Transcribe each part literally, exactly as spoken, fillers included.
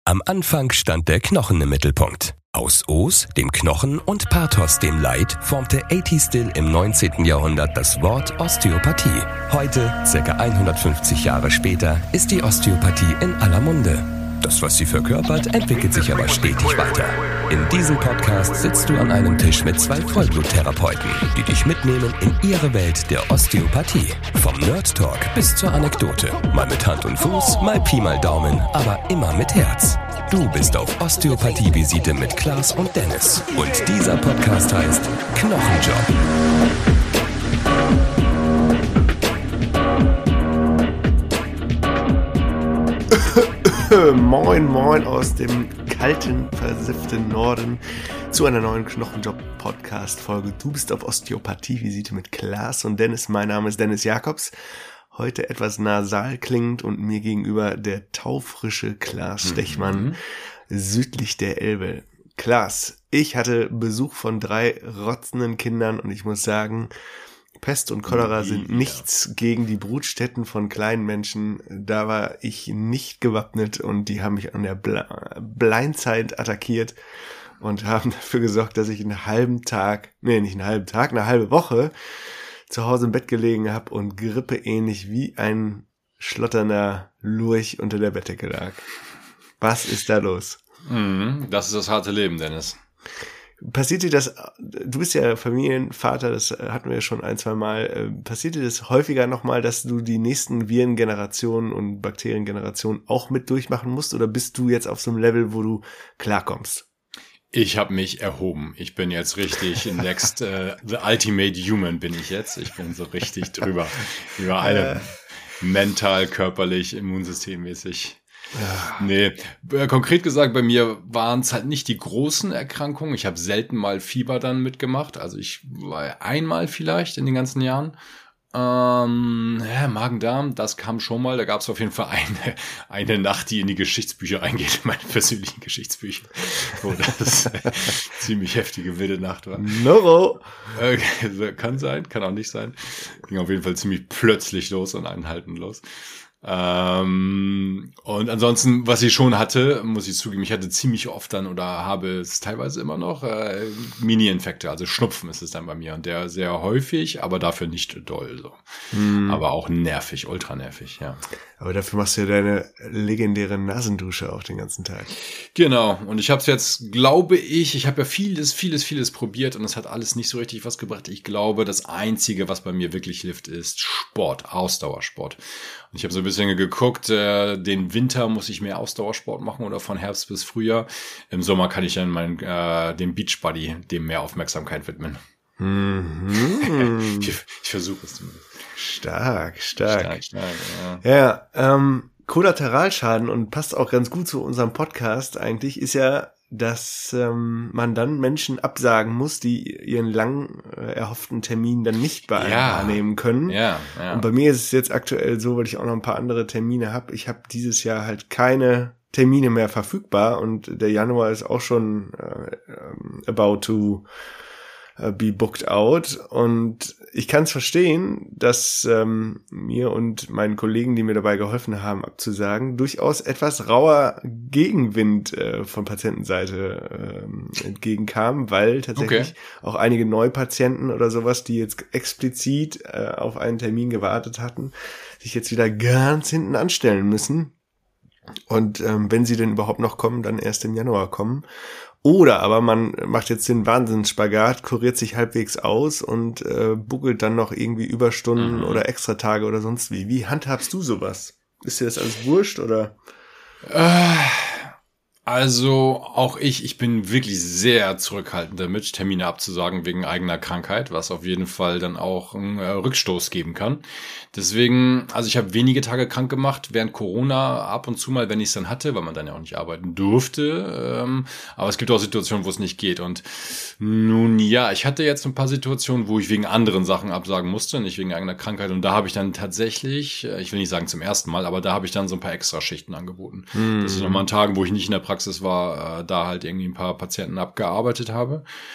Am Anfang stand der Knochen im Mittelpunkt. Aus Os, dem Knochen, und Pathos, dem Leid, formte A T Still im neunzehnten Jahrhundert das Wort Osteopathie. Heute, circa hundertfünfzig Jahre später, ist die Osteopathie in aller Munde. Das, was sie verkörpert, entwickelt sich aber stetig weiter. In diesem Podcast sitzt du an einem Tisch mit zwei Vollbluttherapeuten, die dich mitnehmen in ihre Welt der Osteopathie. Vom Nerd Talk bis zur Anekdote. Mal mit Hand und Fuß, mal Pi mal Daumen, aber immer mit Herz. Du bist auf Osteopathie-Visite mit Klaas und Dennis. Und dieser Podcast heißt Knochenjob. Moin, moin aus dem kalten, versifften Norden zu einer neuen Knochenjob-Podcast-Folge. Du bist auf Osteopathie-Visite mit Klaas und Dennis. Mein Name ist Dennis Jakobs. Heute etwas nasal klingend und mir gegenüber der taufrische Klaas Stechmann, mhm. südlich der Elbe. Klaas, ich hatte Besuch von drei rotzenden Kindern und ich muss sagen, Pest und Cholera sind nichts gegen die Brutstätten von kleinen Menschen. Da war ich nicht gewappnet und die haben mich an der Blindside attackiert und haben dafür gesorgt, dass ich einen halben Tag, nee, nicht einen halben Tag, eine halbe Woche zu Hause im Bett gelegen habe und grippeähnlich wie ein schlotternder Lurch unter der Bettdecke lag. Was ist da los? Das ist das harte Leben, Dennis. Passiert dir das, du bist ja Familienvater, das hatten wir ja schon ein, zwei Mal, passiert dir das häufiger nochmal, dass du die nächsten Virengenerationen und Bakteriengenerationen auch mit durchmachen musst, oder bist du jetzt auf so einem Level, wo du klarkommst? Ich habe mich erhoben. Ich bin jetzt richtig next, uh, the ultimate human bin ich jetzt. Ich bin so richtig drüber, über alle mental, körperlich, immunsystemmäßig. Ja. Nee, äh, konkret gesagt, bei mir waren es halt nicht die großen Erkrankungen. Ich habe selten mal Fieber dann mitgemacht. Also ich war einmal vielleicht in den ganzen Jahren. Ähm, ja, Magen-Darm, das kam schon mal. Da gab es auf jeden Fall eine, eine Nacht, die in die Geschichtsbücher eingeht, meine persönlichen Geschichtsbücher, wo das ziemlich heftige wilde Nacht war. No. Äh, kann sein, kann auch nicht sein. Ging auf jeden Fall ziemlich plötzlich los und anhaltenlos. Ähm, und ansonsten, was ich schon hatte, muss ich zugeben, ich hatte ziemlich oft dann oder habe es teilweise immer noch äh, Mini-Infekte, also Schnupfen ist es dann bei mir und der sehr häufig, aber dafür nicht doll so. Hm. Aber auch nervig, ultra nervig, ja. Aber dafür machst du ja deine legendäre Nasendusche auch den ganzen Tag. Genau, und ich habe es jetzt, glaube ich, ich habe ja vieles, vieles, vieles probiert und es hat alles nicht so richtig was gebracht. Ich glaube, das Einzige, was bei mir wirklich hilft, ist Sport, Ausdauersport. Und ich habe so ein bisschen geguckt, äh, den Winter muss ich mehr Ausdauersport machen oder von Herbst bis Frühjahr. Im Sommer kann ich dann mein, äh, dem Beachbody dem mehr Aufmerksamkeit widmen. Mhm. ich, ich versuche es zumindest. Stark, stark. Stark, stark, ja. Ja, ähm, Kollateralschaden, und passt auch ganz gut zu unserem Podcast eigentlich, ist ja, dass ähm, man dann Menschen absagen muss, die ihren lang äh, erhofften Termin dann nicht bei einem Ja. wahrnehmen können. Ja, ja. Und bei mir ist es jetzt aktuell so, weil ich auch noch ein paar andere Termine habe. Ich habe dieses Jahr halt keine Termine mehr verfügbar und der Januar ist auch schon äh, about to be booked out, und ich kann es verstehen, dass ähm, mir und meinen Kollegen, die mir dabei geholfen haben, abzusagen, durchaus etwas rauer Gegenwind äh, von Patientenseite äh, entgegenkam, weil tatsächlich okay. auch einige Neupatienten oder sowas, die jetzt explizit äh, auf einen Termin gewartet hatten, sich jetzt wieder ganz hinten anstellen müssen. Und ähm, wenn sie denn überhaupt noch kommen, dann erst im Januar kommen. Oder aber man macht jetzt den Wahnsinnsspagat, kuriert sich halbwegs aus und äh, buckelt dann noch irgendwie Überstunden mhm. oder Extratage oder sonst wie. Wie handhabst du sowas? Ist dir das alles wurscht oder? Äh, also auch ich, ich bin wirklich sehr zurückhaltend damit, Termine abzusagen wegen eigener Krankheit, was auf jeden Fall dann auch einen äh, Rückstoß geben kann. Deswegen, also ich habe wenige Tage krank gemacht, während Corona ab und zu mal, wenn ich es dann hatte, weil man dann ja auch nicht arbeiten durfte. Ähm, aber es gibt auch Situationen, wo es nicht geht. Und nun ja, ich hatte jetzt ein paar Situationen, wo ich wegen anderen Sachen absagen musste, nicht wegen eigener Krankheit. Und da habe ich dann tatsächlich, ich will nicht sagen zum ersten Mal, aber da habe ich dann so ein paar Extraschichten angeboten. Mhm. Das ist nochmal an Tagen, wo ich nicht in der Praxis war, äh, da halt irgendwie ein paar Patienten abgearbeitet habe.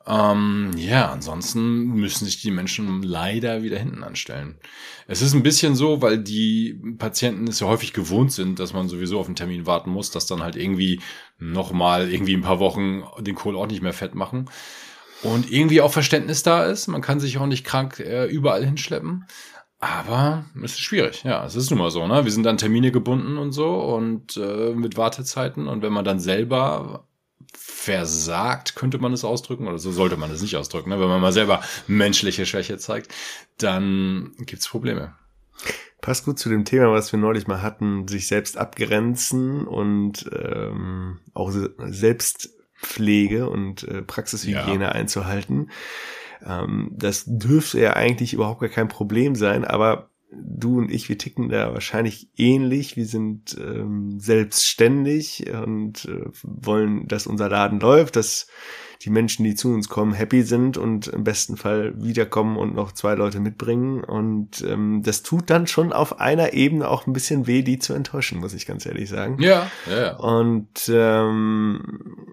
Ähm, ja, ansonsten müssen sich die Menschen leider wieder hinten anstellen. Es ist ein bisschen so, weil die Patienten es ja häufig gewohnt sind, dass man sowieso auf einen Termin warten muss, dass dann halt irgendwie nochmal irgendwie ein paar Wochen den Kohl auch nicht mehr fett machen. Und irgendwie auch Verständnis da ist. Man kann sich auch nicht krank äh, überall hinschleppen. Aber es ist schwierig. Ja, es ist nun mal so, ne? Wir sind an Termine gebunden und so und äh, mit Wartezeiten. Und wenn man dann selber versagt, könnte man es ausdrücken, oder so sollte man es nicht ausdrücken, ne? Wenn man mal selber menschliche Schwäche zeigt, dann gibt's Probleme. Passt gut zu dem Thema, was wir neulich mal hatten, sich selbst abgrenzen und ähm, auch Selbstpflege und äh, Praxishygiene ja. einzuhalten. Ähm, das dürfte ja eigentlich überhaupt gar kein Problem sein, aber du und ich, wir ticken da wahrscheinlich ähnlich. Wir sind ähm, selbstständig und äh, wollen, dass unser Laden läuft, dass die Menschen, die zu uns kommen, happy sind und im besten Fall wiederkommen und noch zwei Leute mitbringen. Und ähm, das tut dann schon auf einer Ebene auch ein bisschen weh, die zu enttäuschen, muss ich ganz ehrlich sagen. Ja, ja, ja. Und ähm,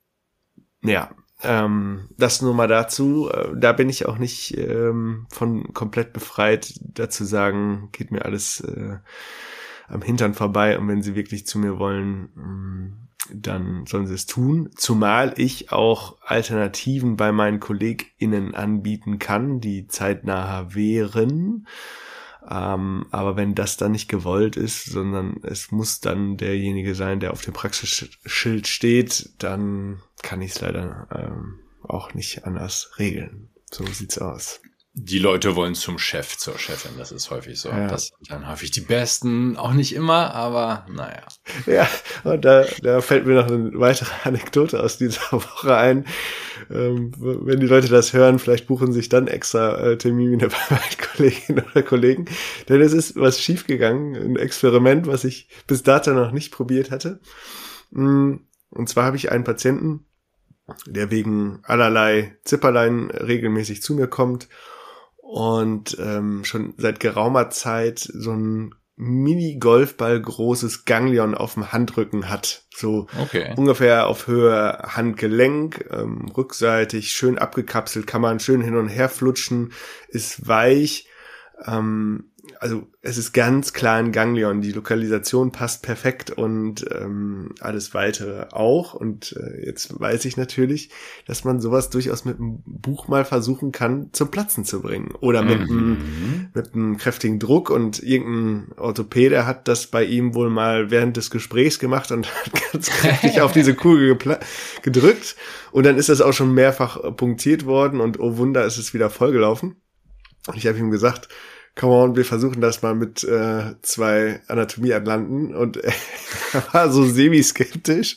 ja, Ähm, das nur mal dazu. Da bin ich auch nicht ähm, von komplett befreit, dazu sagen, geht mir alles äh, am Hintern vorbei und wenn sie wirklich zu mir wollen, ähm, dann sollen sie es tun. Zumal ich auch Alternativen bei meinen KollegInnen anbieten kann, die zeitnaher wären. Ähm, aber wenn das dann nicht gewollt ist, sondern es muss dann derjenige sein, der auf dem Praxisschild steht, dann kann ich es leider ähm, auch nicht anders regeln. So sieht's aus. Die Leute wollen zum Chef, zur Chefin, das ist häufig so. Ja. Das sind dann häufig die Besten, auch nicht immer, aber naja. Ja, und da, da fällt mir noch eine weitere Anekdote aus dieser Woche ein. Ähm, wenn die Leute das hören, vielleicht buchen sich dann extra äh, Termine bei meinen Kolleginnen oder Kollegen. Denn es ist was schiefgegangen, ein Experiment, was ich bis dato noch nicht probiert hatte. Und zwar habe ich einen Patienten, der wegen allerlei Zipperlein regelmäßig zu mir kommt und ähm, schon seit geraumer Zeit so ein Mini-Golfball großes Ganglion auf dem Handrücken hat. So okay. Ungefähr auf Höhe Handgelenk, ähm, rückseitig, schön abgekapselt, kann man schön hin und her flutschen, ist weich. Ähm, also es ist ganz klar ein Ganglion, die Lokalisation passt perfekt und ähm, alles weitere auch. Und äh, jetzt weiß ich natürlich, dass man sowas durchaus mit einem Buch mal versuchen kann, zum Platzen zu bringen. Oder mit, Mhm. einem, mit einem kräftigen Druck. Und irgendein Orthopäde hat das bei ihm wohl mal während des Gesprächs gemacht und hat ganz kräftig auf diese Kugel gepla- gedrückt. Und dann ist das auch schon mehrfach punktiert worden und oh Wunder, ist es wieder vollgelaufen. Und ich habe ihm gesagt, come on, wir versuchen das mal mit äh, zwei Anatomieatlanten und er war so semi-skeptisch,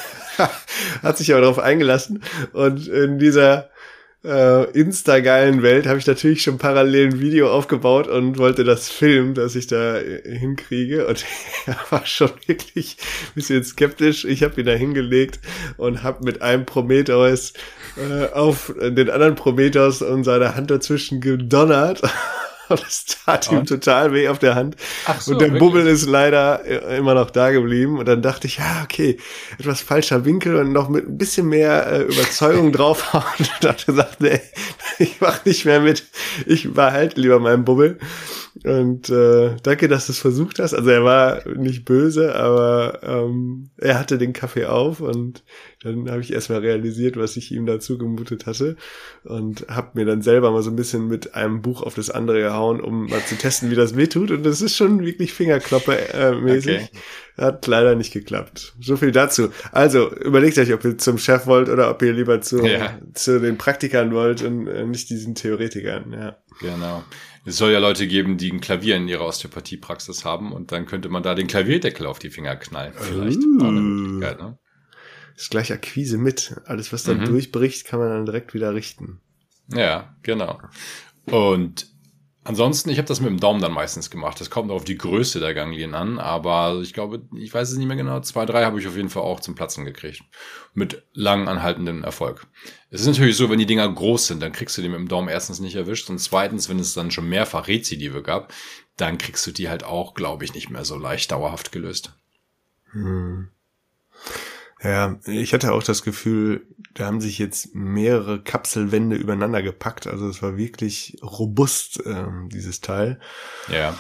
hat sich aber darauf eingelassen und in dieser äh, Insta-geilen Welt habe ich natürlich schon parallel ein Video aufgebaut und wollte das filmen, dass ich da äh, hinkriege und er war schon wirklich ein bisschen skeptisch. Ich habe ihn da hingelegt und habe mit einem Prometheus äh, auf den anderen Prometheus und seine Hand dazwischen gedonnert. Und es tat ihm und? total weh auf der Hand. Ach so, und der wirklich? Bubbel ist leider immer noch da geblieben. Und dann dachte ich, ja, okay, etwas falscher Winkel und noch mit ein bisschen mehr äh, Überzeugung draufhauen. Und dann gesagt, nee, ich mach nicht mehr mit. Ich behalte lieber meinen Bubbel. Und äh, danke, dass du es versucht hast. Also er war nicht böse, aber ähm, er hatte den Kaffee auf und dann habe ich erstmal realisiert, was ich ihm dazu gemutet hatte und habe mir dann selber mal so ein bisschen mit einem Buch auf das andere gehauen, um mal zu testen, wie das wehtut. Und das ist schon wirklich Fingerklopper-mäßig. Okay. Hat leider nicht geklappt. So viel dazu. Also überlegt euch, ob ihr zum Chef wollt oder ob ihr lieber zu, Ja. zu den Praktikern wollt und äh, nicht diesen Theoretikern. Ja. Genau. Es soll ja Leute geben, die ein Klavier in ihrer Osteopathiepraxis haben und dann könnte man da den Klavierdeckel auf die Finger knallen. Vielleicht. Uh. Auch eine Möglichkeit, ne? Ist gleich Akquise mit. Alles, was dann Mhm. durchbricht, kann man dann direkt wieder richten. Ja, genau. Und ansonsten, ich habe das mit dem Daumen dann meistens gemacht. Das kommt auf die Größe der Ganglien an, aber ich glaube, ich weiß es nicht mehr genau, zwei, drei habe ich auf jeden Fall auch zum Platzen gekriegt. Mit lang anhaltendem Erfolg. Es ist natürlich so, wenn die Dinger groß sind, dann kriegst du die mit dem Daumen erstens nicht erwischt und zweitens, wenn es dann schon mehrfach Rezidive gab, dann kriegst du die halt auch, glaube ich, nicht mehr so leicht dauerhaft gelöst. Hm. Ja, ich hatte auch das Gefühl, da haben sich jetzt mehrere Kapselwände übereinander gepackt. Also es war wirklich robust, ähm, dieses Teil. Ja.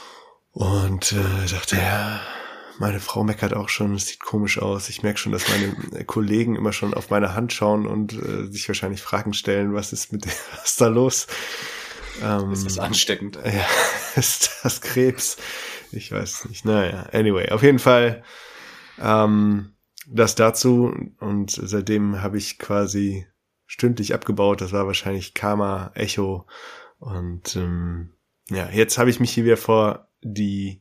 Und äh, dachte, ja, meine Frau meckert auch schon, es sieht komisch aus. Ich merke schon, dass meine Kollegen immer schon auf meine Hand schauen und äh, sich wahrscheinlich Fragen stellen, was ist mit der, was ist da los? Ähm, ist das ansteckend? Ja, ist das Krebs? Ich weiß nicht. Naja, anyway, auf jeden Fall ähm, das dazu. Und seitdem habe ich quasi stündlich abgebaut. Das war wahrscheinlich Karma, Echo. Und ähm, ja, jetzt habe ich mich hier wieder vor die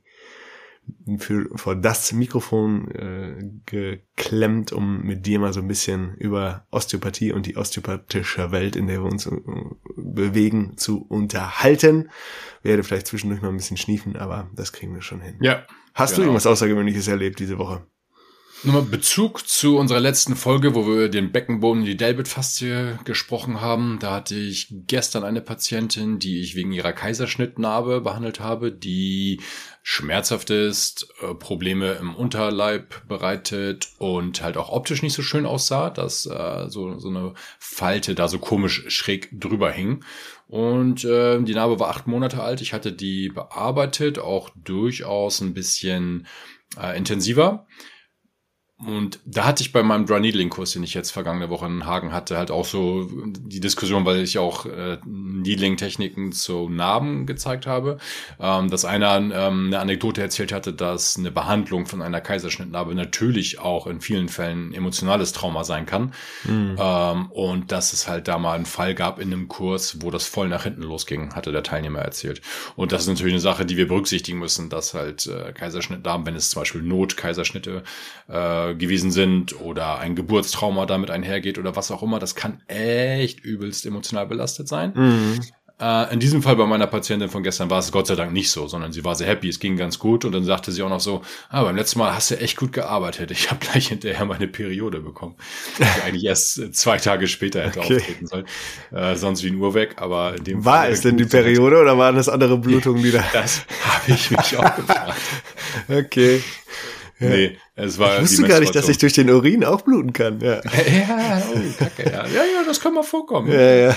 für vor das Mikrofon äh, geklemmt, um mit dir mal so ein bisschen über Osteopathie und die osteopathische Welt, in der wir uns äh, bewegen, zu unterhalten. Werde vielleicht zwischendurch mal ein bisschen schniefen, aber das kriegen wir schon hin. Ja. Hast genau. du irgendwas Außergewöhnliches erlebt diese Woche? Nochmal Bezug zu unserer letzten Folge, wo wir über den Beckenboden und die Delbit-Faszie gesprochen haben. Da hatte ich gestern eine Patientin, die ich wegen ihrer Kaiserschnittnarbe behandelt habe, die schmerzhaft ist, Probleme im Unterleib bereitet und halt auch optisch nicht so schön aussah, dass äh, so, so eine Falte da so komisch schräg drüber hing. Und äh, die Narbe war acht Monate alt. Ich hatte die bearbeitet, auch durchaus ein bisschen äh, intensiver. Und da hatte ich bei meinem Dry-Needling-Kurs, den ich jetzt vergangene Woche in Hagen hatte, halt auch so die Diskussion, weil ich auch äh, Needling-Techniken zu Narben gezeigt habe, ähm, dass einer ähm, eine Anekdote erzählt hatte, dass eine Behandlung von einer Kaiserschnittnarbe natürlich auch in vielen Fällen emotionales Trauma sein kann. Mhm. Ähm, und dass es halt da mal einen Fall gab in einem Kurs, wo das voll nach hinten losging, hatte der Teilnehmer erzählt. Und das ist natürlich eine Sache, die wir berücksichtigen müssen, dass halt äh, Kaiserschnittnarben, wenn es zum Beispiel Not-Kaiserschnitte äh, gewesen sind oder ein Geburtstrauma damit einhergeht oder was auch immer, das kann echt übelst emotional belastet sein. Mhm. Äh, in diesem Fall bei meiner Patientin von gestern war es Gott sei Dank nicht so, sondern sie war sehr happy, es ging ganz gut und dann sagte sie auch noch so, ah, beim letzten Mal hast du echt gut gearbeitet, ich habe gleich hinterher meine Periode bekommen, die eigentlich erst zwei Tage später hätte okay. auftreten sollen, äh, sonst wie ein Uhr weg, aber in dem War Fall es denn die Periode oder waren das andere Blutungen, die da... Das habe ich mich auch gefragt. Okay. Ja. Nee, es war ich wusste gar nicht, dass ich durch den Urin auch bluten kann. Ja, ja, oh, Kacke, ja. Ja, ja, das kann mal vorkommen. Ja, ja.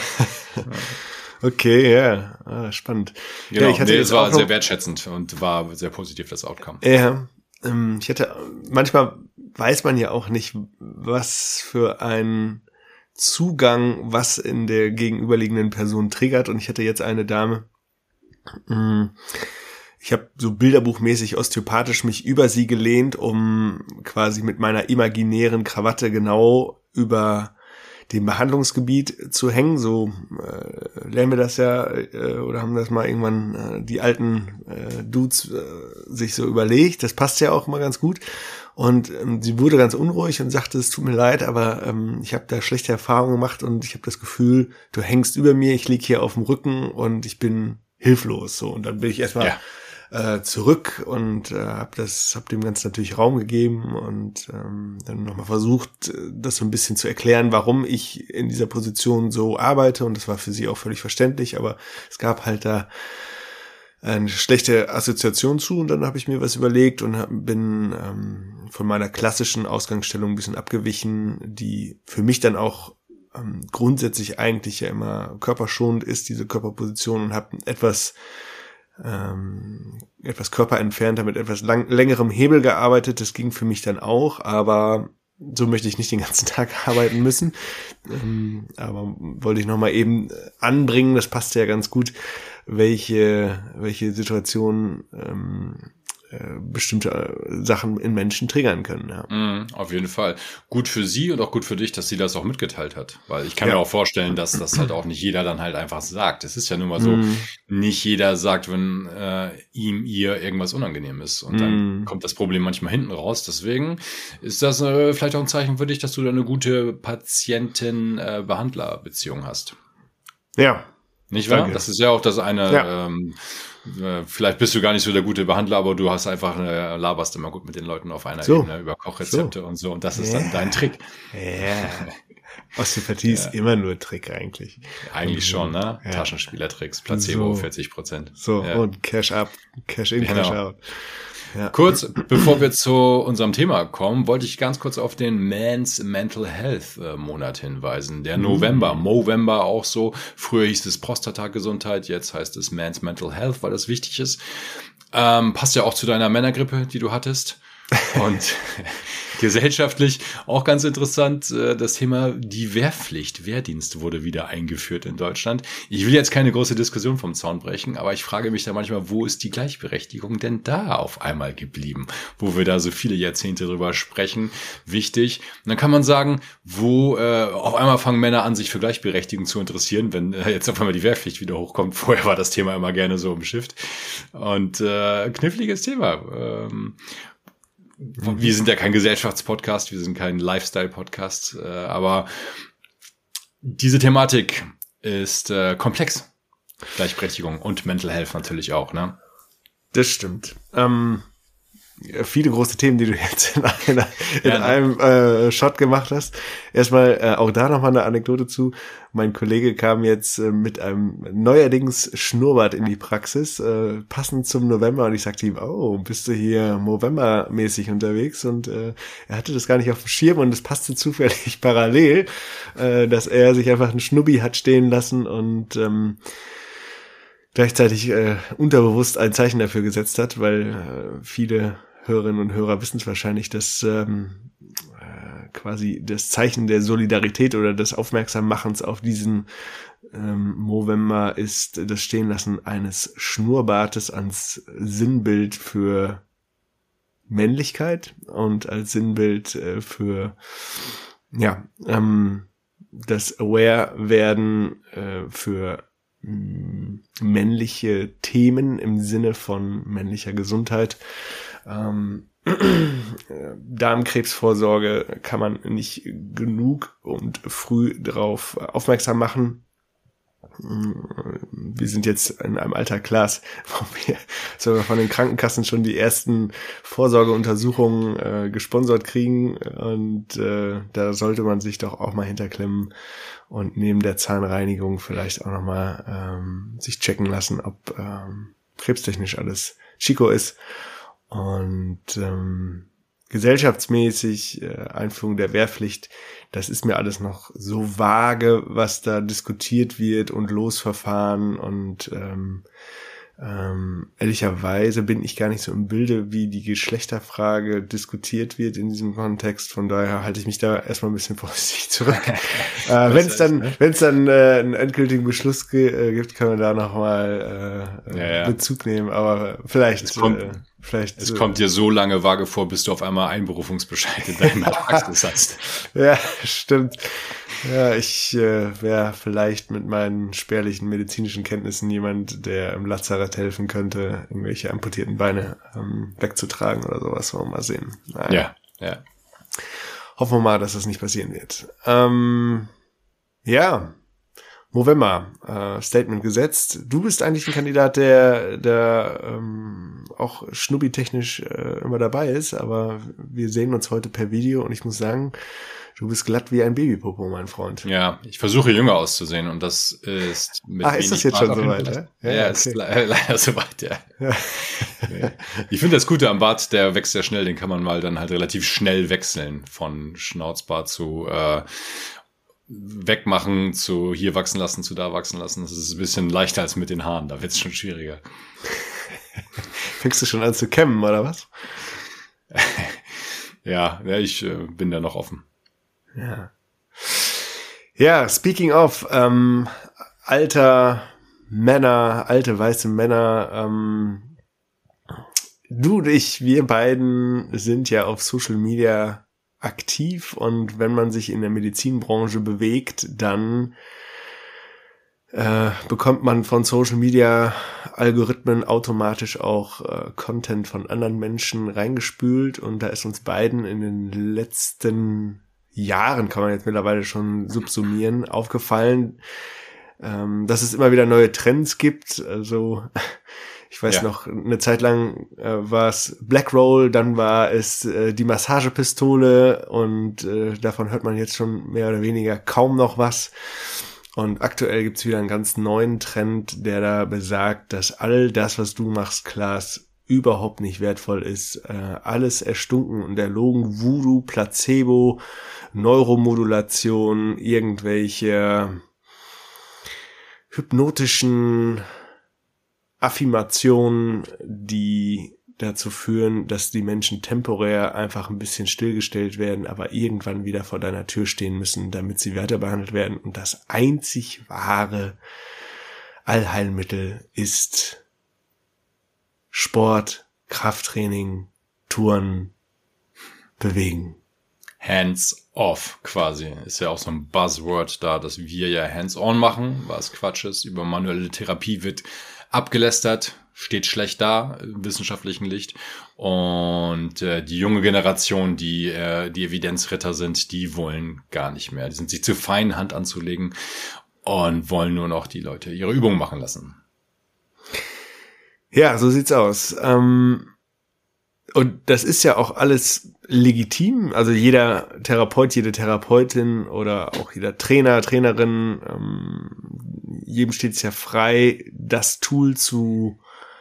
Okay, ja, ah, spannend. Genau, ja, ich hatte nee, es war sehr wertschätzend und war sehr positiv, das Outcome. Ja, ähm, ich hatte, manchmal weiß man ja auch nicht, was für ein Zugang, was in der gegenüberliegenden Person triggert. Und ich hatte jetzt eine Dame, mh, ich habe so bilderbuchmäßig osteopathisch mich über sie gelehnt, um quasi mit meiner imaginären Krawatte genau über dem Behandlungsgebiet zu hängen. So äh, lernen wir das ja, äh, oder haben das mal irgendwann äh, die alten äh, Dudes äh, sich so überlegt. Das passt ja auch mal ganz gut. Und ähm, sie wurde ganz unruhig und sagte, es tut mir leid, aber ähm, ich habe da schlechte Erfahrungen gemacht und ich habe das Gefühl, du hängst über mir, ich lieg hier auf dem Rücken und ich bin hilflos. So, und dann bin ich erstmal ja. äh, zurück und äh, habe das, habe dem Ganzen natürlich Raum gegeben und ähm, dann nochmal versucht, das so ein bisschen zu erklären, warum ich in dieser Position so arbeite, und das war für sie auch völlig verständlich, aber es gab halt da eine schlechte Assoziation zu, und dann habe ich mir was überlegt und hab, bin ähm, von meiner klassischen Ausgangsstellung ein bisschen abgewichen, die für mich dann auch ähm, grundsätzlich eigentlich ja immer körperschonend ist, diese Körperposition, und habe etwas ähm, etwas körperentfernter mit etwas lang, längerem Hebel gearbeitet. Das ging für mich dann auch, aber so möchte ich nicht den ganzen Tag arbeiten müssen. Ähm, aber wollte ich nochmal eben anbringen, das passt ja ganz gut, welche welche Situationen ähm, äh, bestimmte Sachen in Menschen triggern können. Ja. Mm, auf jeden Fall. Gut für sie und auch gut für dich, dass sie das auch mitgeteilt hat. Weil ich kann ja. mir auch vorstellen, dass das halt auch nicht jeder dann halt einfach sagt. Es ist ja nun mal so, mm. nicht jeder sagt, wenn äh, ihm, ihr irgendwas unangenehm ist. Und dann mm. kommt das Problem manchmal hinten raus. Deswegen ist das äh, vielleicht auch ein Zeichen für dich, dass du da eine gute Patienten-Behandler-Beziehung hast. Ja. Nicht wahr? Danke. Das ist ja auch das eine, ja. ähm, äh, vielleicht bist du gar nicht so der gute Behandler, aber du hast einfach eine, laberst immer gut mit den Leuten auf einer so. Ebene über Kochrezepte so. und so, und das ist yeah. dann dein Trick. Ja. Osteopathie ja. ist immer nur Trick eigentlich. Eigentlich schon, ne? Ja. Taschenspielertricks, Placebo, so. vierzig Prozent. So, ja. und Cash up, Cash in, genau. Cash out. Ja. Kurz, bevor wir zu unserem Thema kommen, wollte ich ganz kurz auf den Men's Mental Health äh, Monat hinweisen. Der November, Movember auch so. Früher hieß es Prostata-Gesundheit, jetzt heißt es Men's Mental Health, weil das wichtig ist. Ähm, passt ja auch zu deiner Männergrippe, die du hattest. Und gesellschaftlich auch ganz interessant, das Thema die Wehrpflicht, Wehrdienst wurde wieder eingeführt in Deutschland. Ich will jetzt keine große Diskussion vom Zaun brechen, aber ich frage mich da manchmal, wo ist die Gleichberechtigung denn da auf einmal geblieben, wo wir da so viele Jahrzehnte drüber sprechen, wichtig. Und dann kann man sagen, wo äh, auf einmal fangen Männer an, sich für Gleichberechtigung zu interessieren, wenn äh, jetzt auf einmal die Wehrpflicht wieder hochkommt. Vorher war das Thema immer gerne so umschifft. Und äh, kniffliges Thema. Ähm, Wir sind ja kein Gesellschaftspodcast, wir sind kein Lifestyle-Podcast, äh, aber diese Thematik ist äh, komplex. Gleichberechtigung und Mental Health natürlich auch, ne? Das stimmt. Ähm, viele große Themen, die du jetzt in, einer, in ja, ne? einem äh, Shot gemacht hast. Erstmal äh, auch da nochmal eine Anekdote zu. Mein Kollege kam jetzt äh, mit einem neuerdings Schnurrbart in die Praxis, äh, passend zum November, und ich sagte ihm, oh, bist du hier Movember-mäßig unterwegs? Und äh, er hatte das gar nicht auf dem Schirm, und es passte zufällig parallel, äh, dass er sich einfach einen Schnubbi hat stehen lassen und ähm, gleichzeitig äh, unterbewusst ein Zeichen dafür gesetzt hat, weil äh, viele Hörerinnen und Hörer wissen es wahrscheinlich, dass ähm, äh, quasi das Zeichen der Solidarität oder des Aufmerksammachens auf diesen ähm, Movember ist das Stehenlassen eines Schnurrbartes als Sinnbild für Männlichkeit und als Sinnbild äh, für ja ähm, das Aware-Werden äh, für männliche Themen im Sinne von männlicher Gesundheit. Ähm, Darmkrebsvorsorge kann man nicht genug und früh darauf aufmerksam machen. Wir sind jetzt in einem Alter, Klaas, wo wir sogar von den Krankenkassen schon die ersten Vorsorgeuntersuchungen äh, gesponsert kriegen, und äh, da sollte man sich doch auch mal hinterklemmen und neben der Zahnreinigung vielleicht auch nochmal ähm, sich checken lassen, ob ähm, krebstechnisch alles Chico ist. Und ähm, gesellschaftsmäßig, äh, Einführung der Wehrpflicht, das ist mir alles noch so vage, was da diskutiert wird, und Losverfahren, und ähm, ähm, ehrlicherweise bin ich gar nicht so im Bilde, wie die Geschlechterfrage diskutiert wird in diesem Kontext. Von daher halte ich mich da erstmal ein bisschen vorsichtig zurück. äh, wenn es dann, wenn es dann äh, einen endgültigen Beschluss ge- äh, gibt, können wir da nochmal äh, ja, ja. Bezug nehmen. Aber vielleicht, es kommt, äh, vielleicht. Es äh, kommt dir so lange vage vor, bis du auf einmal Einberufungsbescheid in deiner Praxis hast. Ja, stimmt. Ja, ich äh, wäre vielleicht mit meinen spärlichen medizinischen Kenntnissen jemand, der im Lazarett helfen könnte, irgendwelche amputierten Beine ähm, wegzutragen oder sowas. Wollen wir mal sehen. Naja. Ja, ja. Hoffen wir mal, dass das nicht passieren wird. Ähm, ja, Movember, äh, Statement gesetzt. Du bist eigentlich ein Kandidat, der, der ähm, auch schnubbitechnisch äh, immer dabei ist, aber wir sehen uns heute per Video, und ich muss sagen, du bist glatt wie ein Babypopo, mein Freund. Ja, ich versuche jünger auszusehen, und das ist mit Ach, ist das jetzt schon soweit, ja? Ja, ja, okay. Ist le- leider soweit, ja. ja. Ich finde das Gute am Bart, der wächst sehr schnell, den kann man mal dann halt relativ schnell wechseln, von Schnauzbart zu äh, wegmachen, zu hier wachsen lassen, zu da wachsen lassen. Das ist ein bisschen leichter als mit den Haaren, da wird es schon schwieriger. Fängst du schon an zu kämmen, oder was? ja, ja, ich äh, bin da noch offen. Ja. Ja, speaking of, ähm, alter Männer, alte weiße Männer, ähm, du und ich, wir beiden sind ja auf Social Media aktiv, und wenn man sich in der Medizinbranche bewegt, dann äh, bekommt man von Social Media Algorithmen automatisch auch äh, Content von anderen Menschen reingespült, und da ist uns beiden in den letzten Jahren, kann man jetzt mittlerweile schon subsumieren, aufgefallen, ähm, dass es immer wieder neue Trends gibt. Also ich weiß ja. noch, eine Zeit lang äh, war es Black Roll, dann war es äh, die Massagepistole, und äh, davon hört man jetzt schon mehr oder weniger kaum noch was. Und aktuell gibt's wieder einen ganz neuen Trend, der da besagt, dass all das, was du machst, Klaas, überhaupt nicht wertvoll ist. Äh, alles erstunken und erlogen, Voodoo, Placebo, Neuromodulation, irgendwelche hypnotischen Affirmationen, die dazu führen, dass die Menschen temporär einfach ein bisschen stillgestellt werden, aber irgendwann wieder vor deiner Tür stehen müssen, damit sie weiter behandelt werden. Und das einzig wahre Allheilmittel ist Sport, Krafttraining, Touren, Bewegen. Hands off quasi. Ist ja auch so ein Buzzword da, dass wir ja hands on machen, was Quatsch ist. Über manuelle Therapie wird abgelästert, steht schlecht da im wissenschaftlichen Licht. Und äh, die junge Generation, die äh, die Evidenzritter sind, die wollen gar nicht mehr. Die sind sich zu fein, Hand anzulegen und wollen nur noch die Leute ihre Übungen machen lassen. Ja, so sieht's aus. Ähm Und das ist ja auch alles legitim. Also jeder Therapeut, jede Therapeutin oder auch jeder Trainer, Trainerin, ähm, jedem steht es ja frei, das Tool zu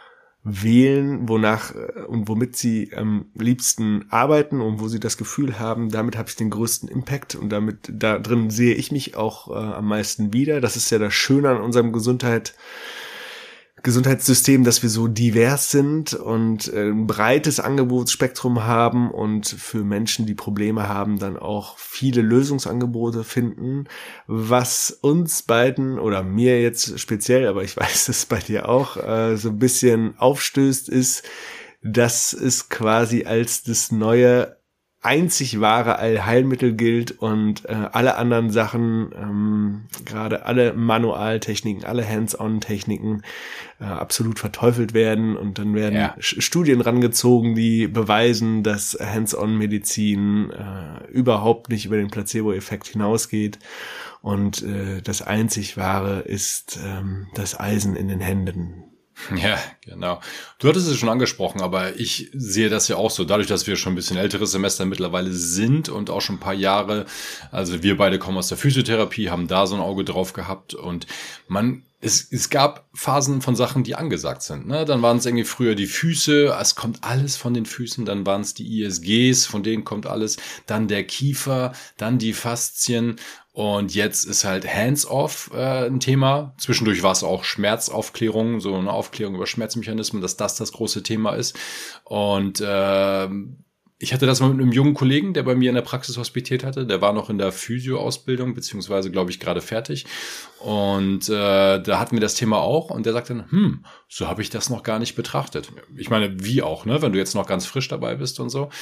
wählen, wonach und womit sie am liebsten arbeiten und wo sie das Gefühl haben, damit habe ich den größten Impact und damit da drin sehe ich mich auch äh, am meisten wieder. Das ist ja das Schöne an unserem Gesundheit Gesundheitssystem, dass wir so divers sind und ein breites Angebotsspektrum haben und für Menschen, die Probleme haben, dann auch viele Lösungsangebote finden. Was uns beiden oder mir jetzt speziell, aber ich weiß es bei dir auch, äh, so ein bisschen aufstößt, ist, dass es quasi als das neue einzig wahre Allheilmittel gilt und äh, alle anderen Sachen, ähm, gerade alle Manualtechniken, alle Hands-on-Techniken äh, absolut verteufelt werden und dann werden ja. Studien rangezogen, die beweisen, dass Hands-on-Medizin äh, überhaupt nicht über den Placebo-Effekt hinausgeht und äh, das einzig wahre ist ähm, das Eisen in den Händen. Ja, genau. Du hattest es schon angesprochen, aber ich sehe das ja auch so. Dadurch, dass wir schon ein bisschen älteres Semester mittlerweile sind und auch schon ein paar Jahre, also wir beide kommen aus der Physiotherapie, haben da so ein Auge drauf gehabt und man Es, es gab Phasen von Sachen, die angesagt sind. Ne? Dann waren es irgendwie früher die Füße, es kommt alles von den Füßen, dann waren es die I S Gs, von denen kommt alles, dann der Kiefer, dann die Faszien und jetzt ist halt Hands-off äh, ein Thema. Zwischendurch war es auch Schmerzaufklärung, so eine Aufklärung über Schmerzmechanismen, dass das das große Thema ist. Und äh, ich hatte das mal mit einem jungen Kollegen, der bei mir in der Praxis hospitiert hatte. Der war noch in der Physio-Ausbildung, beziehungsweise, glaube ich, gerade fertig. Und äh, da hatten wir das Thema auch. Und der sagte dann, hm, so habe ich das noch gar nicht betrachtet. Ich meine, wie auch, ne, wenn du jetzt noch ganz frisch dabei bist und so.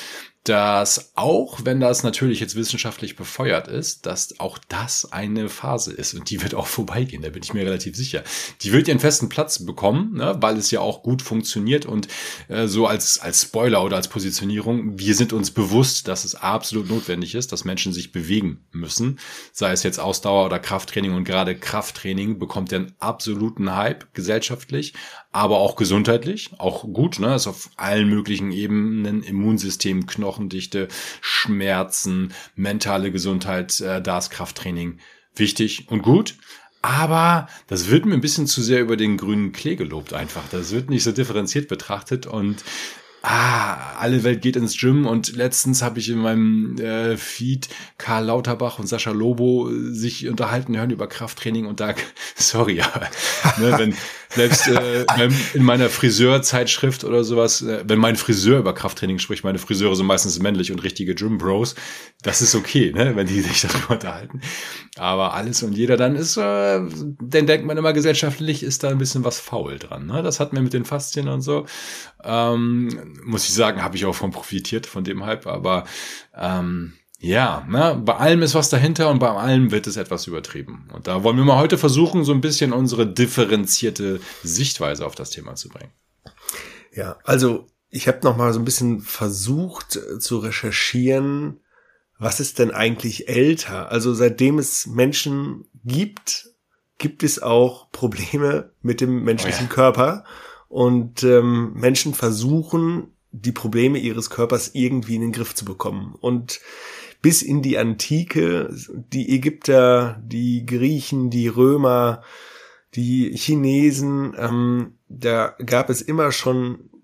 Dass auch, wenn das natürlich jetzt wissenschaftlich befeuert ist, dass auch das eine Phase ist. Und die wird auch vorbeigehen, da bin ich mir relativ sicher. Die wird ihren festen Platz bekommen, ne, weil es ja auch gut funktioniert. Und äh, so als als Spoiler oder als Positionierung, wir sind uns bewusst, dass es absolut notwendig ist, dass Menschen sich bewegen müssen. Sei es jetzt Ausdauer oder Krafttraining. Und gerade Krafttraining bekommt ja einen absoluten Hype gesellschaftlich, aber auch gesundheitlich. Auch gut, ne, ist auf allen möglichen Ebenen, Immunsystem, Knochendichte, Schmerzen, mentale Gesundheit, äh, da ist Krafttraining wichtig und gut. Aber das wird mir ein bisschen zu sehr über den grünen Klee gelobt einfach. Das wird nicht so differenziert betrachtet und ah, alle Welt geht ins Gym und letztens habe ich in meinem äh, Feed Karl Lauterbach und Sascha Lobo sich unterhalten hören über Krafttraining und da, sorry, aber ne, wenn selbst äh, in meiner Friseurzeitschrift oder sowas, äh, wenn mein Friseur über Krafttraining spricht, meine Friseure sind meistens männlich und richtige Gym-Bros, das ist okay, ne, wenn die sich darüber unterhalten. Aber alles und jeder dann ist, äh, dann denkt man immer, gesellschaftlich ist da ein bisschen was faul dran. Ne? Das hat mir mit den Faszien und so, ähm, muss ich sagen, habe ich auch von profitiert, von dem Hype, aber ähm, ja, ne, bei allem ist was dahinter und bei allem wird es etwas übertrieben. Und da wollen wir mal heute versuchen, so ein bisschen unsere differenzierte Sichtweise auf das Thema zu bringen. Ja, also ich habe noch mal so ein bisschen versucht zu recherchieren, was ist denn eigentlich älter? Also seitdem es Menschen gibt, gibt es auch Probleme mit dem menschlichen oh ja. Körper. Und ähm, Menschen versuchen, die Probleme ihres Körpers irgendwie in den Griff zu bekommen. Und bis in die Antike, die Ägypter, die Griechen, die Römer, die Chinesen, ähm, da gab es immer schon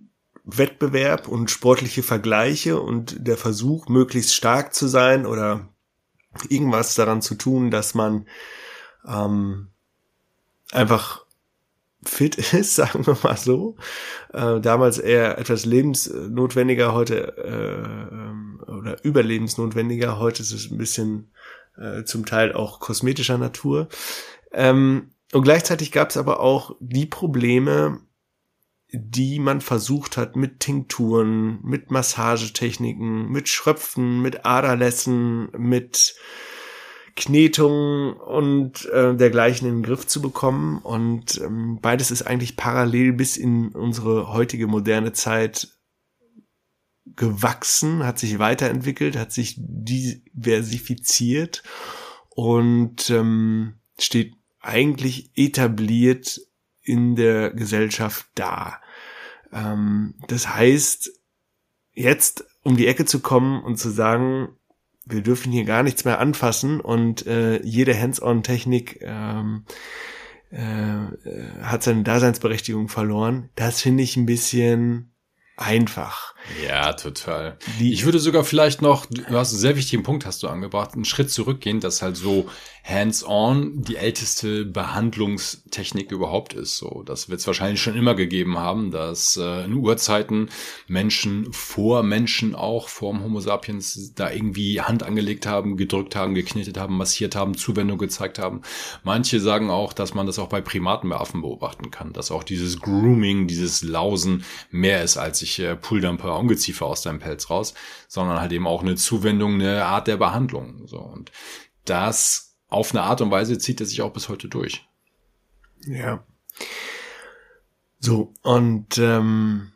Wettbewerb und sportliche Vergleiche und der Versuch, möglichst stark zu sein oder irgendwas daran zu tun, dass man ähm, einfach fit ist, sagen wir mal so. Äh, damals eher etwas lebensnotwendiger, heute äh, oder überlebensnotwendiger. Heute ist es ein bisschen äh, zum Teil auch kosmetischer Natur. Ähm, und gleichzeitig gab es aber auch die Probleme, die man versucht hat mit Tinkturen, mit Massagetechniken, mit Schröpfen, mit Aderlässen, mit Knetungen und äh, dergleichen in den Griff zu bekommen. Und ähm, beides ist eigentlich parallel bis in unsere heutige moderne Zeit gewachsen, hat sich weiterentwickelt, hat sich diversifiziert und ähm, steht eigentlich etabliert in der Gesellschaft da. Ähm, das heißt, jetzt um die Ecke zu kommen und zu sagen, wir dürfen hier gar nichts mehr anfassen und äh, jede Hands-on-Technik ähm, äh, hat seine Daseinsberechtigung verloren, das finde ich ein bisschen einfach. Ja, total. Die, ich würde sogar vielleicht noch, du hast einen sehr wichtigen Punkt, hast du angebracht, einen Schritt zurückgehen, dass halt so hands-on die älteste Behandlungstechnik überhaupt ist. So, das wird es wahrscheinlich schon immer gegeben haben, dass äh, in Urzeiten Menschen vor Menschen auch, vor dem Homo sapiens, da irgendwie Hand angelegt haben, gedrückt haben, geknetet haben, massiert haben, Zuwendung gezeigt haben. Manche sagen auch, dass man das auch bei Primaten, bei Affen beobachten kann, dass auch dieses Grooming, dieses Lausen mehr ist, als ich äh, pull da ein paar Ungeziefer aus deinem Pelz raus, sondern halt eben auch eine Zuwendung, eine Art der Behandlung. So, und das auf eine Art und Weise zieht er sich auch bis heute durch. Ja. So, und ähm,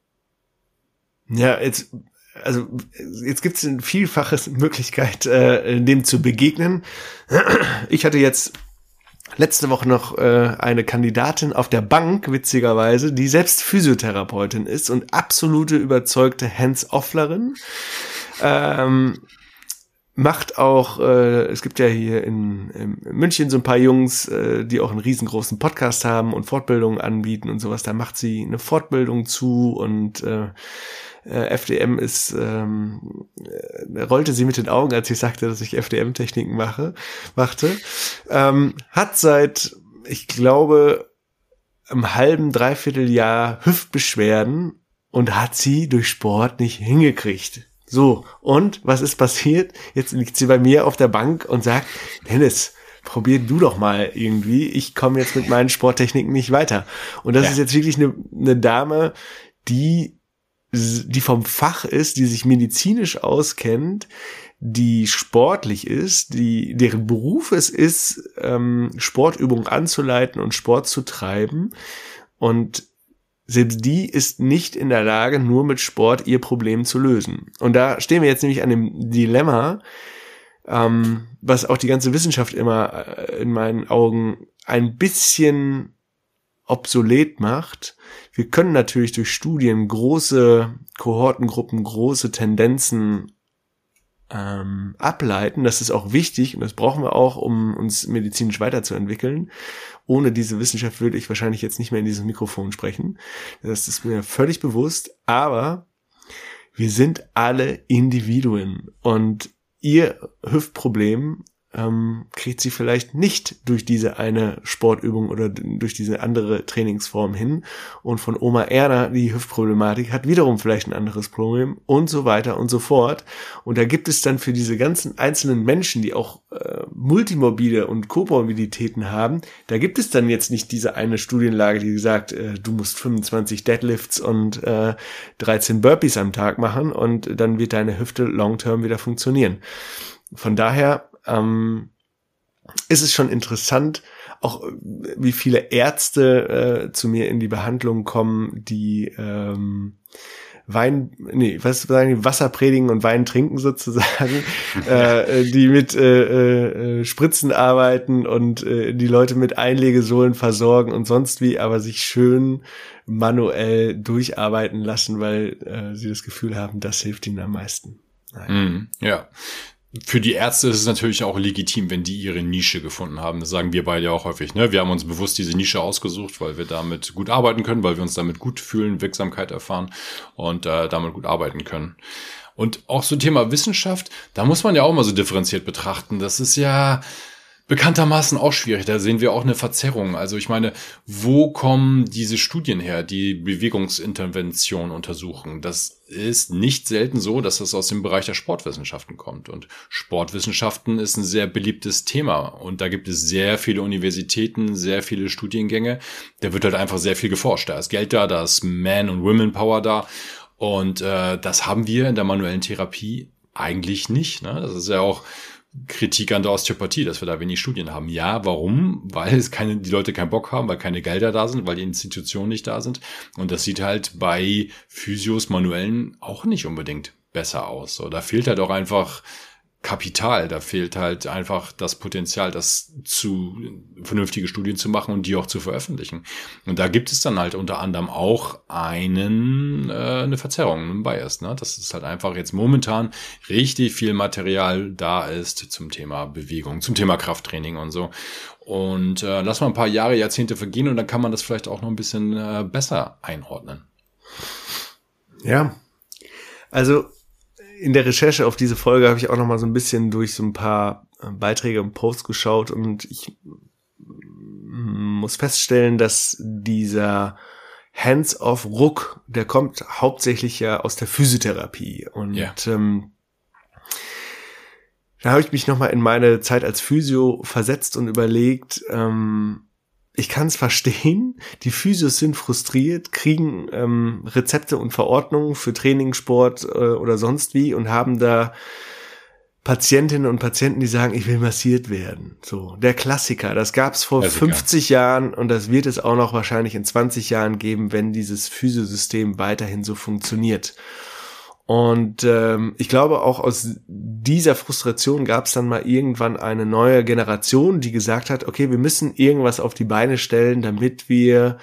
ja, jetzt, also jetzt gibt es eine vielfache Möglichkeit, äh, dem zu begegnen. Ich hatte jetzt letzte Woche noch äh, eine Kandidatin auf der Bank, witzigerweise, die selbst Physiotherapeutin ist und absolute überzeugte Hands-Offlerin. Ähm, macht auch, äh, es gibt ja hier in, in München so ein paar Jungs, äh, die auch einen riesengroßen Podcast haben und Fortbildungen anbieten und sowas. Da macht sie eine Fortbildung zu und äh, F D M ist, ähm, rollte sie mit den Augen, als ich sagte, dass ich F D M-Techniken mache, machte. Ähm, hat seit, ich glaube, einem halben, dreiviertel Jahr Hüftbeschwerden und hat sie durch Sport nicht hingekriegt. So, und was ist passiert? Jetzt liegt sie bei mir auf der Bank und sagt, Dennis, probier du doch mal irgendwie. Ich komme jetzt mit meinen Sporttechniken nicht weiter. Und das ja. ist jetzt wirklich eine, eine Dame, die die vom Fach ist, die sich medizinisch auskennt, die sportlich ist, die deren Beruf es ist, ähm, Sportübungen anzuleiten und Sport zu treiben. Und selbst die ist nicht in der Lage, nur mit Sport ihr Problem zu lösen. Und da stehen wir jetzt nämlich an dem Dilemma, ähm, was auch die ganze Wissenschaft immer äh, in meinen Augen ein bisschen obsolet macht. Wir können natürlich durch Studien große Kohortengruppen, große Tendenzen ähm, ableiten. Das ist auch wichtig und das brauchen wir auch, um uns medizinisch weiterzuentwickeln. Ohne diese Wissenschaft würde ich wahrscheinlich jetzt nicht mehr in diesem Mikrofon sprechen. Das ist mir völlig bewusst. Aber wir sind alle Individuen und ihr Hüftproblem ähm, kriegt sie vielleicht nicht durch diese eine Sportübung oder durch diese andere Trainingsform hin. Und von Oma Erna, die Hüftproblematik, hat wiederum vielleicht ein anderes Problem und so weiter und so fort. Und da gibt es dann für diese ganzen einzelnen Menschen, die auch äh, multimorbide und Komorbiditäten haben, da gibt es dann jetzt nicht diese eine Studienlage, die sagt, äh, du musst fünfundzwanzig Deadlifts und äh, dreizehn Burpees am Tag machen und dann wird deine Hüfte long-term wieder funktionieren. Von daher ähm, ist es schon interessant, auch wie viele Ärzte äh, zu mir in die Behandlung kommen, die ähm, Wein, nee, was sagen die, Wasser predigen und Wein trinken sozusagen, äh, die mit äh, äh, Spritzen arbeiten und äh, die Leute mit Einlegesohlen versorgen und sonst wie, aber sich schön manuell durcharbeiten lassen, weil äh, sie das Gefühl haben, das hilft ihnen am meisten. Mm, ja. für die Ärzte ist es natürlich auch legitim, wenn die ihre Nische gefunden haben. Das sagen wir beide ja auch häufig. Ne? Wir haben uns bewusst diese Nische ausgesucht, weil wir damit gut arbeiten können, weil wir uns damit gut fühlen, Wirksamkeit erfahren und äh, damit gut arbeiten können. Und auch so Thema Wissenschaft, da muss man ja auch mal so differenziert betrachten. Das ist ja bekanntermaßen auch schwierig. Da sehen wir auch eine Verzerrung. Also ich meine, wo kommen diese Studien her, die Bewegungsintervention untersuchen? Das ist nicht selten so, dass das aus dem Bereich der Sportwissenschaften kommt. Und Sportwissenschaften ist ein sehr beliebtes Thema. Und da gibt es sehr viele Universitäten, sehr viele Studiengänge. Da wird halt einfach sehr viel geforscht. Da ist Geld da, da ist Man- und Women-Power da. Und äh, das haben wir in der manuellen Therapie eigentlich nicht. Ne? Das ist ja auch Kritik an der Osteopathie, dass wir da wenig Studien haben. Ja, warum? Weil es keine, die Leute keinen Bock haben, weil keine Gelder da sind, weil die Institutionen nicht da sind. Und das sieht halt bei Physios, Manuellen auch nicht unbedingt besser aus. So, da fehlt halt auch einfach Kapital, da fehlt halt einfach das Potenzial, das zu vernünftige Studien zu machen und die auch zu veröffentlichen. Und da gibt es dann halt unter anderem auch einen äh, eine Verzerrung, einen Bias, ne? Dass es halt einfach jetzt momentan richtig viel Material da ist zum Thema Bewegung, zum Thema Krafttraining und so. Und äh, lass mal ein paar Jahre, Jahrzehnte vergehen und dann kann man das vielleicht auch noch ein bisschen äh, besser einordnen. Ja, also in der Recherche auf diese Folge habe ich auch noch mal so ein bisschen durch so ein paar Beiträge und Posts geschaut und ich muss feststellen, dass dieser Hands-off-Ruck, der kommt hauptsächlich ja aus der Physiotherapie und ja. ähm, da habe ich mich noch mal in meine Zeit als Physio versetzt und überlegt, ähm, ich kann es verstehen, die Physios sind frustriert, kriegen ähm, Rezepte und Verordnungen für Trainingssport äh, oder sonst wie und haben da Patientinnen und Patienten, die sagen, ich will massiert werden. So, der Klassiker, das gab es vor Klassiker. fünfzig Jahren und das wird es auch noch wahrscheinlich in zwanzig Jahren geben, wenn dieses Physiosystem weiterhin so funktioniert. Und ähm, ich glaube, auch aus dieser Frustration gab es dann mal irgendwann eine neue Generation, die gesagt hat, okay, wir müssen irgendwas auf die Beine stellen, damit wir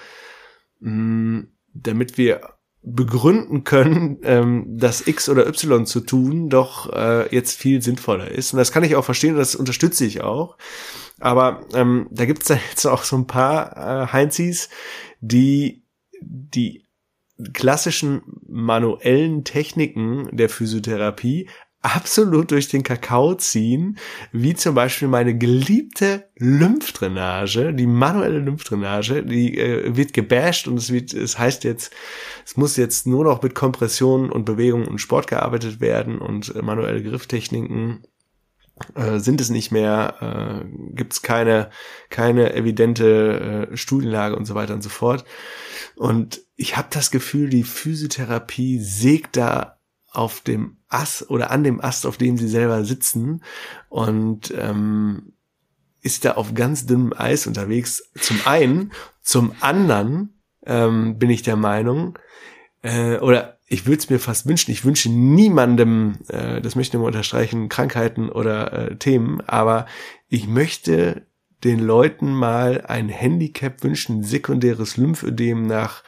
mh, damit wir begründen können, ähm, dass X oder Y zu tun doch äh, jetzt viel sinnvoller ist. Und das kann ich auch verstehen und das unterstütze ich auch. Aber ähm, da gibt es dann jetzt auch so ein paar äh, Heinzis, die die klassischen manuellen Techniken der Physiotherapie absolut durch den Kakao ziehen, wie zum Beispiel meine geliebte Lymphdrainage, die manuelle Lymphdrainage, die äh, wird gebasht und es wird, es heißt jetzt, es muss jetzt nur noch mit Kompression und Bewegung und Sport gearbeitet werden und äh, manuelle Grifftechniken äh, sind es nicht mehr, äh, gibt es keine keine evidente äh, Studienlage und so weiter und so fort. Und ich habe das Gefühl, die Physiotherapie sägt da auf dem Ast oder an dem Ast, auf dem sie selber sitzen und ähm, ist da auf ganz dünnem Eis unterwegs. Zum einen, zum anderen ähm, bin ich der Meinung, äh, oder ich würde es mir fast wünschen, ich wünsche niemandem, äh, das möchte ich nur unterstreichen, Krankheiten oder äh, Themen, aber ich möchte den Leuten mal ein Handicap wünschen, sekundäres Lymphödem nach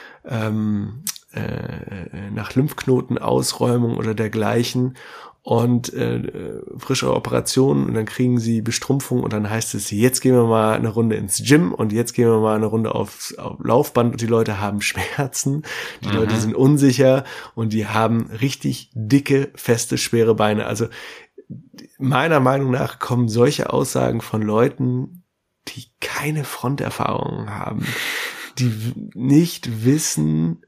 ähm, äh, nach Lymphknotenausräumung oder dergleichen und äh, frische Operationen und dann kriegen sie Bestrumpfung und dann heißt es, jetzt gehen wir mal eine Runde ins Gym und jetzt gehen wir mal eine Runde aufs auf Laufband und die Leute haben Schmerzen, die mhm. Leute sind unsicher und die haben richtig dicke, feste, schwere Beine. Also meiner Meinung nach kommen solche Aussagen von Leuten, die keine Fronterfahrungen haben, die nicht wissen,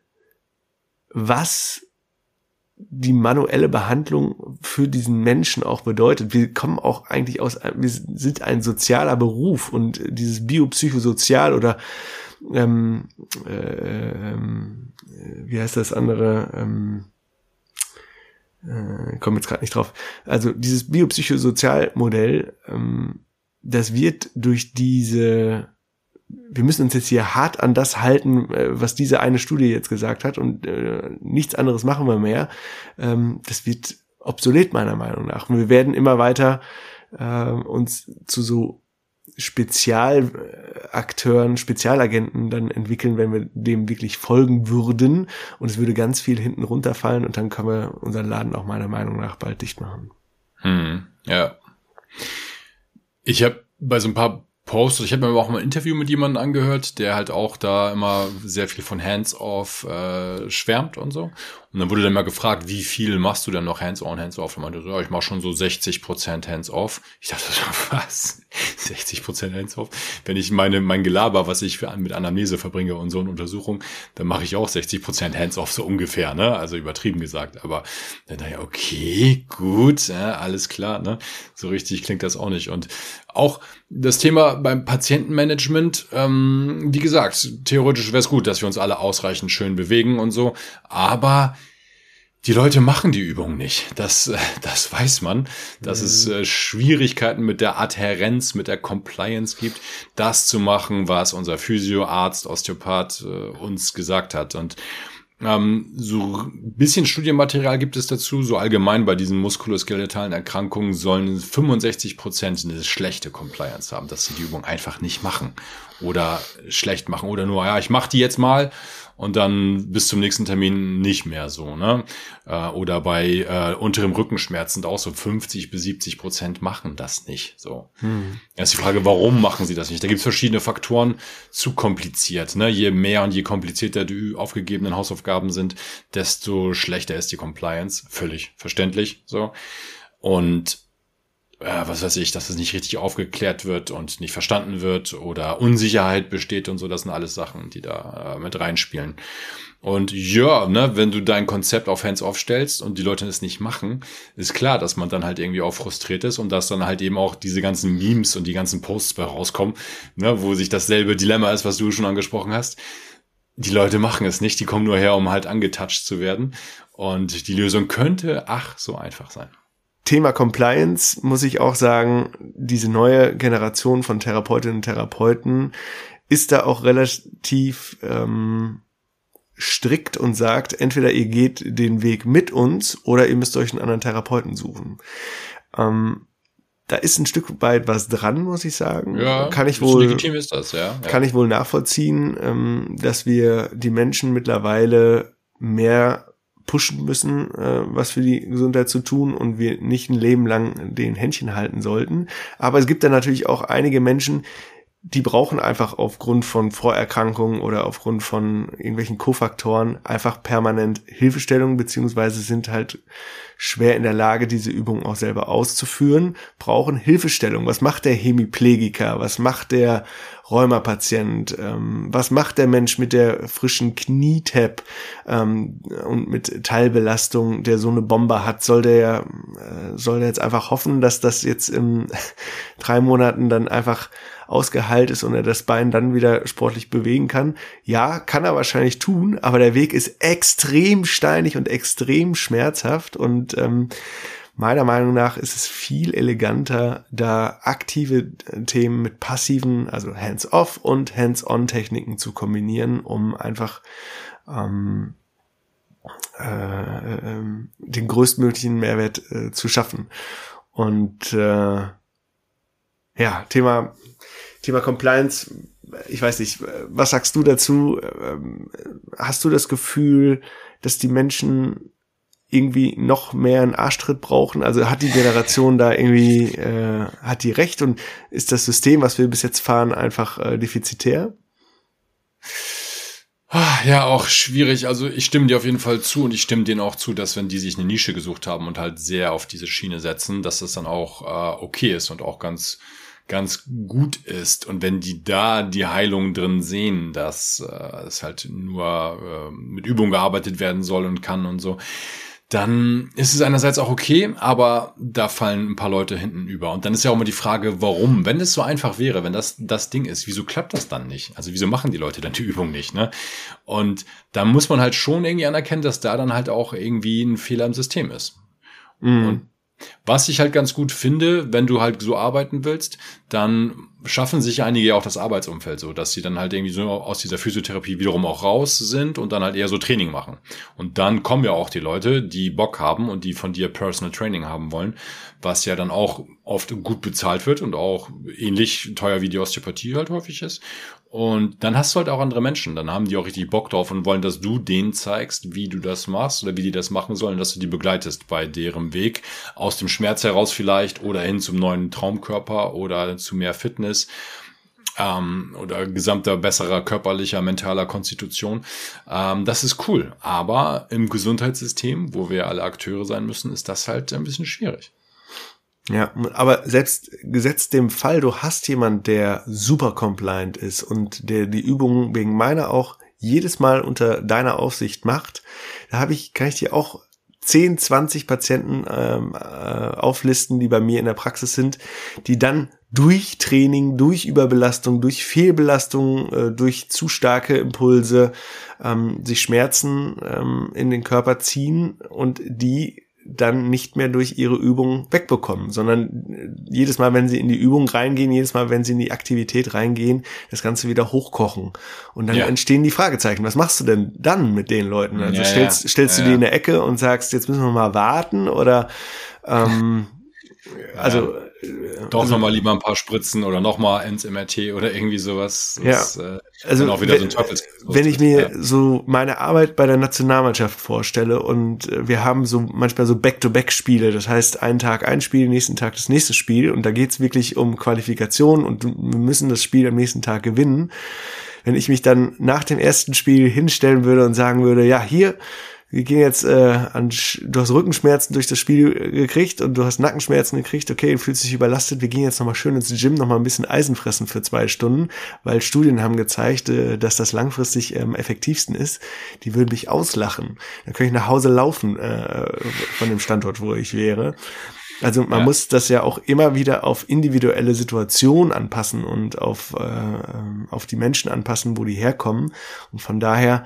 was die manuelle Behandlung für diesen Menschen auch bedeutet. Wir kommen auch eigentlich aus, wir sind ein sozialer Beruf und dieses biopsychosozial oder ähm, äh, ähm, wie heißt das andere? Ähm, äh, komme jetzt gerade nicht drauf. Also dieses biopsychosozialmodell, ähm, das wird durch diese wir müssen uns jetzt hier hart an das halten, was diese eine Studie jetzt gesagt hat und äh, nichts anderes machen wir mehr. Ähm, das wird obsolet meiner Meinung nach. Und wir werden immer weiter äh, uns zu so Spezialakteuren, Spezialagenten dann entwickeln, wenn wir dem wirklich folgen würden. Und es würde ganz viel hinten runterfallen und dann können wir unseren Laden auch meiner Meinung nach bald dicht machen. Hm, ja. Ich habe bei so ein paar Posts, ich habe mir auch mal ein Interview mit jemandem angehört, der halt auch da immer sehr viel von Hands-off äh, schwärmt und so. Und dann wurde dann mal gefragt, wie viel machst du denn noch Hands-on, Hands-off? Und meinte so, ja, ich mache schon so sechzig Prozent Hands-off. Ich dachte so, was? sechzig Prozent Hands-off? Wenn ich meine mein Gelaber, was ich für, mit Anamnese verbringe und so in Untersuchung, dann mache ich auch sechzig Prozent Hands-off, so ungefähr, ne? Also übertrieben gesagt. Aber dann dachte ich, okay, gut, ja, alles klar, ne? So richtig klingt das auch nicht. Und auch das Thema beim Patientenmanagement, ähm, wie gesagt, theoretisch wäre es gut, dass wir uns alle ausreichend schön bewegen und so, aber die Leute machen die Übung nicht. Das, das weiß man, dass mhm. es äh, Schwierigkeiten mit der Adhärenz, mit der Compliance gibt, das zu machen, was unser Physioarzt, Osteopath äh, uns gesagt hat. Und Ähm, so ein bisschen Studienmaterial gibt es dazu, so allgemein bei diesen muskuloskeletalen Erkrankungen sollen fünfundsechzig Prozent eine schlechte Compliance haben, dass sie die Übung einfach nicht machen oder schlecht machen oder nur, ja, ich mache die jetzt mal und dann bis zum nächsten Termin nicht mehr so, ne? Äh, oder bei äh, unterem Rückenschmerz sind auch so fünfzig bis siebzig Prozent machen das nicht, so. Hm. Jetzt die Frage, warum machen sie das nicht? Da gibt es verschiedene Faktoren, zu kompliziert, ne? Je mehr und je komplizierter die aufgegebenen Hausaufgaben sind, desto schlechter ist die Compliance. Völlig verständlich, so. Und äh, was weiß ich, dass es nicht richtig aufgeklärt wird und nicht verstanden wird oder Unsicherheit besteht und so, das sind alles Sachen, die da äh, mit reinspielen. Und ja, ne, wenn du dein Konzept auf Hands-off stellst und die Leute es nicht machen, ist klar, dass man dann halt irgendwie auch frustriert ist und dass dann halt eben auch diese ganzen Memes und die ganzen Posts bei rauskommen, ne, wo sich dasselbe Dilemma ist, was du schon angesprochen hast. Die Leute machen es nicht, die kommen nur her, um halt angetouched zu werden. Und die Lösung könnte, ach, so einfach sein. Thema Compliance muss ich auch sagen, diese neue Generation von Therapeutinnen und Therapeuten ist da auch relativ ähm, strikt und sagt, entweder ihr geht den Weg mit uns oder ihr müsst euch einen anderen Therapeuten suchen. Ähm, da ist ein Stück weit was dran, muss ich sagen. Ja, kann ich wohl, legitim ist das, ja. ja. Kann ich wohl nachvollziehen, ähm, dass wir die Menschen mittlerweile mehr pushen müssen, äh, was für die Gesundheit zu tun und wir nicht ein Leben lang den Händchen halten sollten. Aber es gibt da natürlich auch einige Menschen, die brauchen einfach aufgrund von Vorerkrankungen oder aufgrund von irgendwelchen Kofaktoren einfach permanent Hilfestellung, beziehungsweise sind halt schwer in der Lage, diese Übung auch selber auszuführen, brauchen Hilfestellung. Was macht der Hemiplegiker? Was macht der Rheumapatient? Ähm, was macht der Mensch mit der frischen Knietap ähm, und mit Teilbelastung, der so eine Bombe hat? Soll der, äh, soll der jetzt einfach hoffen, dass das jetzt in drei Monaten dann einfach ausgeheilt ist und er das Bein dann wieder sportlich bewegen kann? Ja, kann er wahrscheinlich tun, aber der Weg ist extrem steinig und extrem schmerzhaft und ähm, meiner Meinung nach ist es viel eleganter, da aktive Themen mit passiven, also Hands-off und Hands-on-Techniken zu kombinieren, um einfach ähm, äh, äh, den größtmöglichen Mehrwert äh, zu schaffen. Und äh, ja, Thema Thema Compliance, ich weiß nicht, was sagst du dazu? Hast du das Gefühl, dass die Menschen irgendwie noch mehr einen Arschtritt brauchen? Also hat die Generation da irgendwie, äh, hat die recht und ist das System, was wir bis jetzt fahren, einfach äh, defizitär? Ja, auch schwierig. Also ich stimme dir auf jeden Fall zu und ich stimme denen auch zu, dass wenn die sich eine Nische gesucht haben und halt sehr auf diese Schiene setzen, dass das dann auch äh, okay ist und auch ganz ganz gut ist. Und wenn die da die Heilung drin sehen, dass äh, es halt nur äh, mit Übung gearbeitet werden soll und kann und so, dann ist es einerseits auch okay, aber da fallen ein paar Leute hinten über. Und dann ist ja auch immer die Frage, warum? Wenn es so einfach wäre, wenn das das Ding ist, wieso klappt das dann nicht? Also wieso machen die Leute dann die Übung nicht, ne? Und da muss man halt schon irgendwie anerkennen, dass da dann halt auch irgendwie ein Fehler im System ist. Mhm. Und was ich halt ganz gut finde, wenn du halt so arbeiten willst, dann schaffen sich einige ja auch das Arbeitsumfeld so, dass sie dann halt irgendwie so aus dieser Physiotherapie wiederum auch raus sind und dann halt eher so Training machen. Und dann kommen ja auch die Leute, die Bock haben und die von dir Personal Training haben wollen, was ja dann auch oft gut bezahlt wird und auch ähnlich teuer wie die Osteopathie halt häufig ist. Und dann hast du halt auch andere Menschen. Dann haben die auch richtig Bock drauf und wollen, dass du denen zeigst, wie du das machst oder wie die das machen sollen, dass du die begleitest bei deren Weg aus dem Schmerz heraus vielleicht oder hin zum neuen Traumkörper oder zu mehr Fitness. Ähm, oder gesamter, besserer körperlicher, mentaler Konstitution. Ähm, das ist cool. Aber im Gesundheitssystem, wo wir alle Akteure sein müssen, ist das halt ein bisschen schwierig. Ja, aber selbst gesetzt dem Fall, du hast jemand, der super compliant ist und der die Übungen wegen meiner auch jedes Mal unter deiner Aufsicht macht, da habe ich, kann ich dir auch zehn, zwanzig Patienten ähm, äh, auflisten, die bei mir in der Praxis sind, die dann durch Training, durch Überbelastung, durch Fehlbelastung, äh, durch zu starke Impulse ähm, sich Schmerzen ähm, in den Körper ziehen und die dann nicht mehr durch ihre Übung wegbekommen, sondern jedes Mal, wenn sie in die Übung reingehen, jedes Mal, wenn sie in die Aktivität reingehen, das Ganze wieder hochkochen. Und dann ja. entstehen die Fragezeichen. Was machst du denn dann mit den Leuten? Also ja, stellst, ja. stellst du ja, die in der Ecke und sagst, jetzt müssen wir mal warten oder ähm, also ja. Doch also, nochmal lieber ein paar Spritzen oder nochmal ins M R T oder irgendwie sowas. Das, ja. äh, also auch wieder wenn, so ein wenn ich mir ja. so meine Arbeit bei der Nationalmannschaft vorstelle und wir haben so manchmal so Back-to-Back-Spiele, das heißt einen Tag ein Spiel, nächsten Tag das nächste Spiel und da geht's wirklich um Qualifikation und wir müssen das Spiel am nächsten Tag gewinnen. Wenn ich mich dann nach dem ersten Spiel hinstellen würde und sagen würde, ja, hier, wir gehen jetzt äh, an, du hast Rückenschmerzen durch das Spiel gekriegt und du hast Nackenschmerzen gekriegt, okay, du fühlst dich überlastet, wir gehen jetzt nochmal schön ins Gym, nochmal ein bisschen Eisen fressen für zwei Stunden, weil Studien haben gezeigt, äh, dass das langfristig am ähm, effektivsten ist. Die würden mich auslachen. Dann könnte ich nach Hause laufen äh, von dem Standort, wo ich wäre. Also man ja. muss das ja auch immer wieder auf individuelle Situationen anpassen und auf, äh, auf die Menschen anpassen, wo die herkommen. Und von daher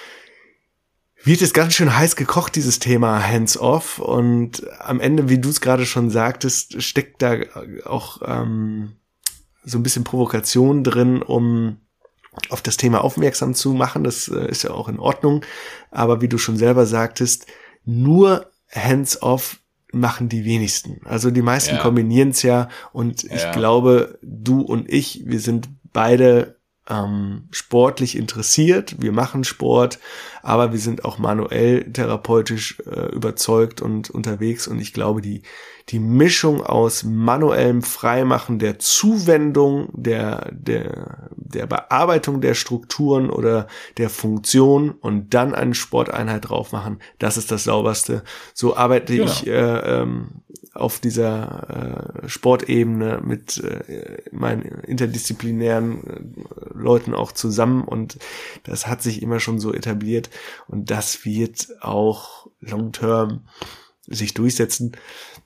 wird es ganz schön heiß gekocht, dieses Thema Hands-off. Und am Ende, wie du es gerade schon sagtest, steckt da auch ähm, so ein bisschen Provokation drin, um auf das Thema aufmerksam zu machen. Das äh, ist ja auch in Ordnung. Aber wie du schon selber sagtest, nur Hands-off machen die wenigsten. Also die meisten ja. kombinieren es ja. Und ja. ich glaube, du und ich, wir sind beide ähm, sportlich interessiert, wir machen Sport, aber wir sind auch manuell therapeutisch äh, überzeugt und unterwegs und ich glaube, die die Mischung aus manuellem Freimachen, der Zuwendung, der der der Bearbeitung der Strukturen oder der Funktion und dann eine Sporteinheit drauf machen, das ist das Sauberste. So arbeite genau. ich äh, ähm, auf dieser äh, Sportebene mit äh, meinen interdisziplinären äh, Leuten auch zusammen und das hat sich immer schon so etabliert und das wird auch long term sich durchsetzen.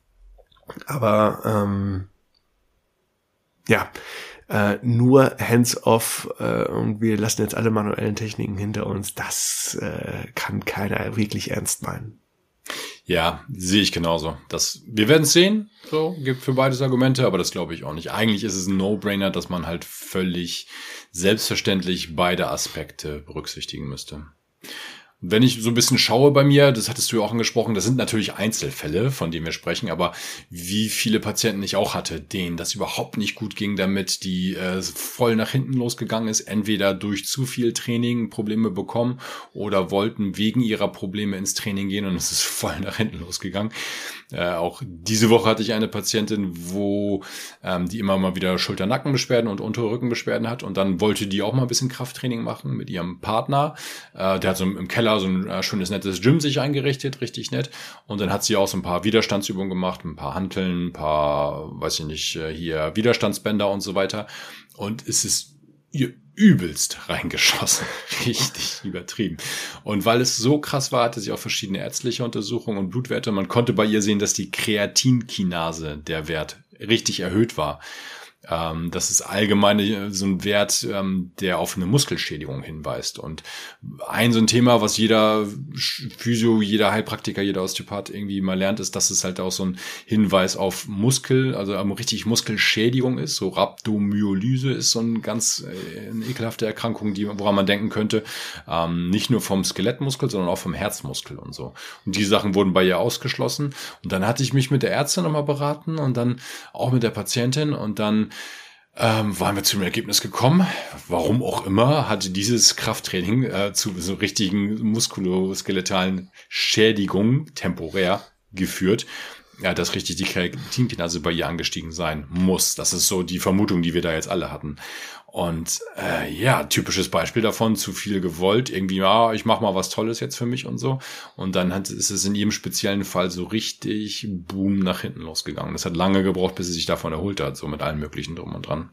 Aber ähm, ja, äh, nur hands-off äh, und wir lassen jetzt alle manuellen Techniken hinter uns, das äh, kann keiner wirklich ernst meinen. Ja, sehe ich genauso. Das, wir werden es sehen, so, gibt für beides Argumente, aber das glaube ich auch nicht. Eigentlich ist es ein No-Brainer, dass man halt völlig selbstverständlich beide Aspekte berücksichtigen müsste. Wenn ich so ein bisschen schaue bei mir, das hattest du ja auch angesprochen, das sind natürlich Einzelfälle, von denen wir sprechen, aber wie viele Patienten ich auch hatte, denen das überhaupt nicht gut ging damit, die äh, voll nach hinten losgegangen ist, entweder durch zu viel Training Probleme bekommen oder wollten wegen ihrer Probleme ins Training gehen und es ist voll nach hinten losgegangen. Äh, auch diese Woche hatte ich eine Patientin, wo ähm, die immer mal wieder Schulter-Nackenbeschwerden und untere Rückenbeschwerden hat und dann wollte die auch mal ein bisschen Krafttraining machen mit ihrem Partner. Äh, der hat so im Keller so ein äh, schönes, nettes Gym sich eingerichtet, richtig nett. Und dann hat sie auch so ein paar Widerstandsübungen gemacht, ein paar Hanteln, ein paar, weiß ich nicht, äh, hier Widerstandsbänder und so weiter. Und es ist ihr übelst reingeschossen. Richtig übertrieben. Und weil es so krass war, hatte sie auch verschiedene ärztliche Untersuchungen und Blutwerte. Man konnte bei ihr sehen, dass die Kreatinkinase, der Wert, richtig erhöht war. Ähm, das ist allgemein so ein Wert, ähm, der auf eine Muskelschädigung hinweist. Und ein so ein Thema, was jeder Physio, jeder Heilpraktiker, jeder Osteopath irgendwie mal lernt, ist, dass es halt auch so ein Hinweis auf Muskel, also um richtig Muskelschädigung ist. So Rhabdomyolyse ist so ein ganz äh, eine ekelhafte Erkrankung, die, woran man denken könnte. Ähm, nicht nur vom Skelettmuskel, sondern auch vom Herzmuskel und so. Und die Sachen wurden bei ihr ausgeschlossen. Und dann hatte ich mich mit der Ärztin nochmal beraten und dann auch mit der Patientin und dann ähm, waren wir zu dem Ergebnis gekommen, warum auch immer, hatte dieses Krafttraining äh, zu so richtigen muskuloskeletalen Schädigungen temporär geführt, ja, dass richtig die Kreatinknase bei ihr angestiegen sein muss. Das ist so die Vermutung, die wir da jetzt alle hatten. Und äh, ja, typisches Beispiel davon, zu viel gewollt, irgendwie, ja, ich mach mal was Tolles jetzt für mich und so. Und dann hat, ist es in jedem speziellen Fall so richtig boom nach hinten losgegangen. Das hat lange gebraucht, bis sie sich davon erholt hat, so mit allen möglichen drum und dran.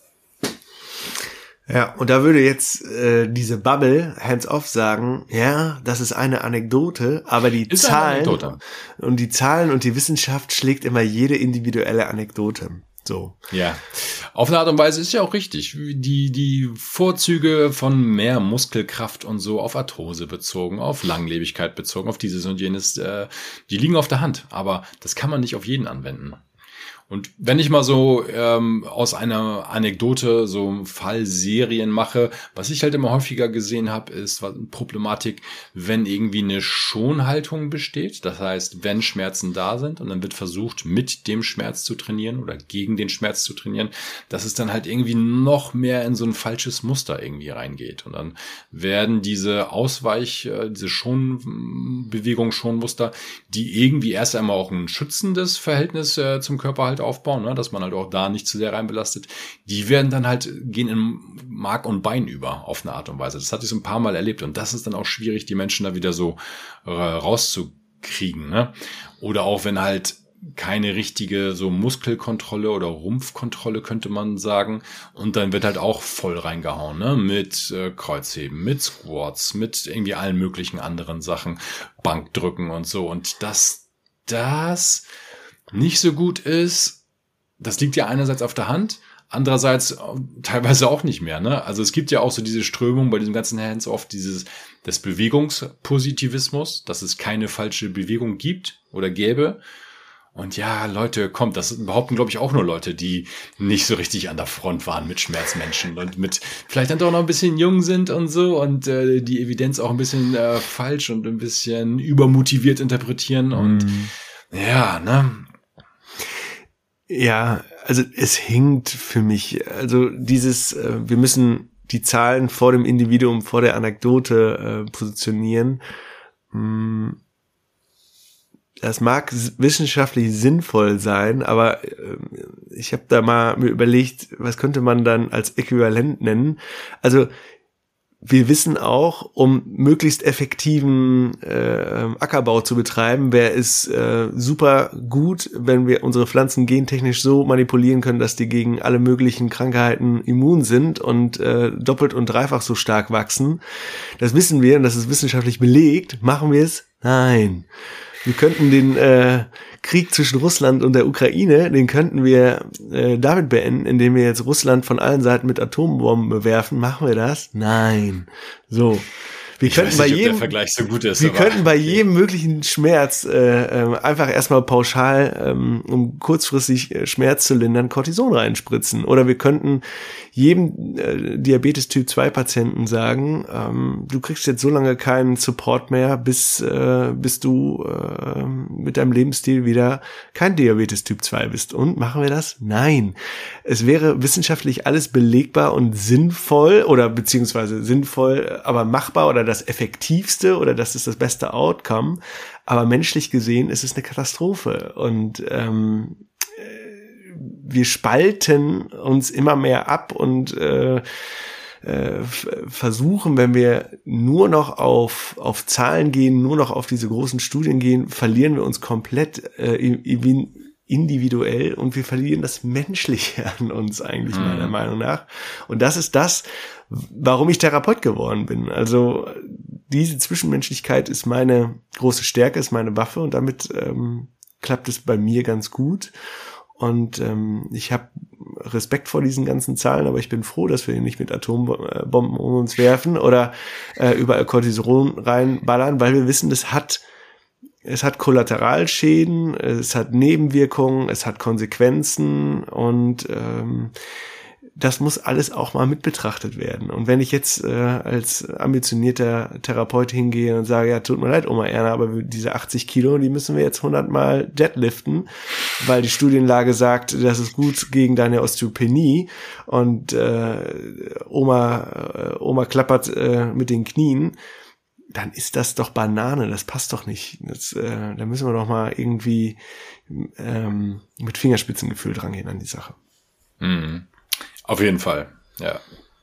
Ja, und da würde jetzt äh, diese Bubble hands-off sagen, ja, das ist eine Anekdote, aber die ist Zahlen Anekdote. und die Zahlen und die Wissenschaft schlägt immer jede individuelle Anekdote. So. Ja, auf eine Art und Weise ist ja auch richtig. Die, die Vorzüge von mehr Muskelkraft und so auf Arthrose bezogen, auf Langlebigkeit bezogen, auf dieses und jenes, äh, die liegen auf der Hand. Aber das kann man nicht auf jeden anwenden. Und wenn ich mal so ähm, aus einer Anekdote so Fallserien mache, was ich halt immer häufiger gesehen habe, ist was, Problematik, wenn irgendwie eine Schonhaltung besteht. Das heißt, wenn Schmerzen da sind und dann wird versucht, mit dem Schmerz zu trainieren oder gegen den Schmerz zu trainieren, dass es dann halt irgendwie noch mehr in so ein falsches Muster irgendwie reingeht. Und dann werden diese Ausweich, diese Schonbewegung, Schonmuster, die irgendwie erst einmal auch ein schützendes Verhältnis äh, zum Körper halt aufbauen, ne, dass man halt auch da nicht zu sehr reinbelastet, die werden dann halt, gehen in Mark und Bein über auf eine Art und Weise. Das hatte ich so ein paar Mal erlebt und das ist dann auch schwierig, die Menschen da wieder so äh, rauszukriegen. Ne? Oder auch wenn halt keine richtige so Muskelkontrolle oder Rumpfkontrolle, könnte man sagen. Und dann wird halt auch voll reingehauen, ne? Mit äh, Kreuzheben, mit Squats, mit irgendwie allen möglichen anderen Sachen, Bankdrücken und so. Und dass das nicht so gut ist, das liegt ja einerseits auf der Hand, andererseits teilweise auch nicht mehr, ne? Also es gibt ja auch so diese Strömung bei diesem ganzen Hands-off, dieses des Bewegungspositivismus, dass es keine falsche Bewegung gibt oder gäbe. Und ja, Leute, kommt, das behaupten, glaube ich, auch nur Leute, die nicht so richtig an der Front waren mit Schmerzmenschen und mit vielleicht dann doch noch ein bisschen jung sind und so und äh, die Evidenz auch ein bisschen äh, falsch und ein bisschen übermotiviert interpretieren und mm. ja, ne? Ja, also es hinkt für mich. Also dieses, äh, wir müssen die Zahlen vor dem Individuum, vor der Anekdote äh, positionieren. Hm. Das mag wissenschaftlich sinnvoll sein, aber äh, ich habe da mal mir überlegt, was könnte man dann als Äquivalent nennen? Also wir wissen auch, um möglichst effektiven äh, Ackerbau zu betreiben, wäre es äh, super gut, wenn wir unsere Pflanzen gentechnisch so manipulieren können, dass die gegen alle möglichen Krankheiten immun sind und äh, doppelt und dreifach so stark wachsen. Das wissen wir und das ist wissenschaftlich belegt. Machen wir es? Nein. Wir könnten den äh, Krieg zwischen Russland und der Ukraine, den könnten wir äh, damit beenden, indem wir jetzt Russland von allen Seiten mit Atombomben bewerfen. Machen wir das? Nein. So. Wir ich könnten weiß bei nicht, jedem, ob der Vergleich so gut ist. wir aber könnten bei jedem möglichen Schmerz äh, äh, einfach erstmal pauschal, ähm, um kurzfristig äh, Schmerz zu lindern, Cortison reinspritzen. Oder wir könnten jedem äh, Diabetes Typ zwei Patienten sagen, ähm, du kriegst jetzt so lange keinen Support mehr, bis äh, bis du äh, mit deinem Lebensstil wieder kein Diabetes Typ zwei bist. Und machen wir das? Nein. Es wäre wissenschaftlich alles belegbar und sinnvoll oder beziehungsweise sinnvoll, aber machbar oder das Effektivste oder das ist das beste Outcome. Aber menschlich gesehen ist es eine Katastrophe. Und ähm, wir spalten uns immer mehr ab und äh, äh, versuchen, wenn wir nur noch auf auf Zahlen gehen, nur noch auf diese großen Studien gehen, verlieren wir uns komplett äh, individuell und wir verlieren das Menschliche an uns eigentlich, mhm. meiner Meinung nach. Und das ist das, warum ich Therapeut geworden bin. Also diese Zwischenmenschlichkeit ist meine große Stärke, ist meine Waffe und damit ähm, klappt es bei mir ganz gut. Und ähm, ich habe Respekt vor diesen ganzen Zahlen, aber ich bin froh, dass wir nicht mit Atombomben um uns werfen oder äh, überall Cortison reinballern, weil wir wissen, das hat es hat Kollateralschäden, es hat Nebenwirkungen, es hat Konsequenzen und ähm, das muss alles auch mal mit betrachtet werden. Und wenn ich jetzt äh, als ambitionierter Therapeut hingehe und sage, ja, tut mir leid, Oma Erna, aber diese achtzig Kilo, die müssen wir jetzt hundert Mal deadliften, weil die Studienlage sagt, das ist gut gegen deine Osteopenie und äh, Oma, äh, Oma klappert äh, mit den Knien, dann ist das doch Banane, das passt doch nicht. Das, äh, da müssen wir doch mal irgendwie ähm, mit Fingerspitzengefühl drangehen an die Sache. Mhm. Auf jeden Fall, ja.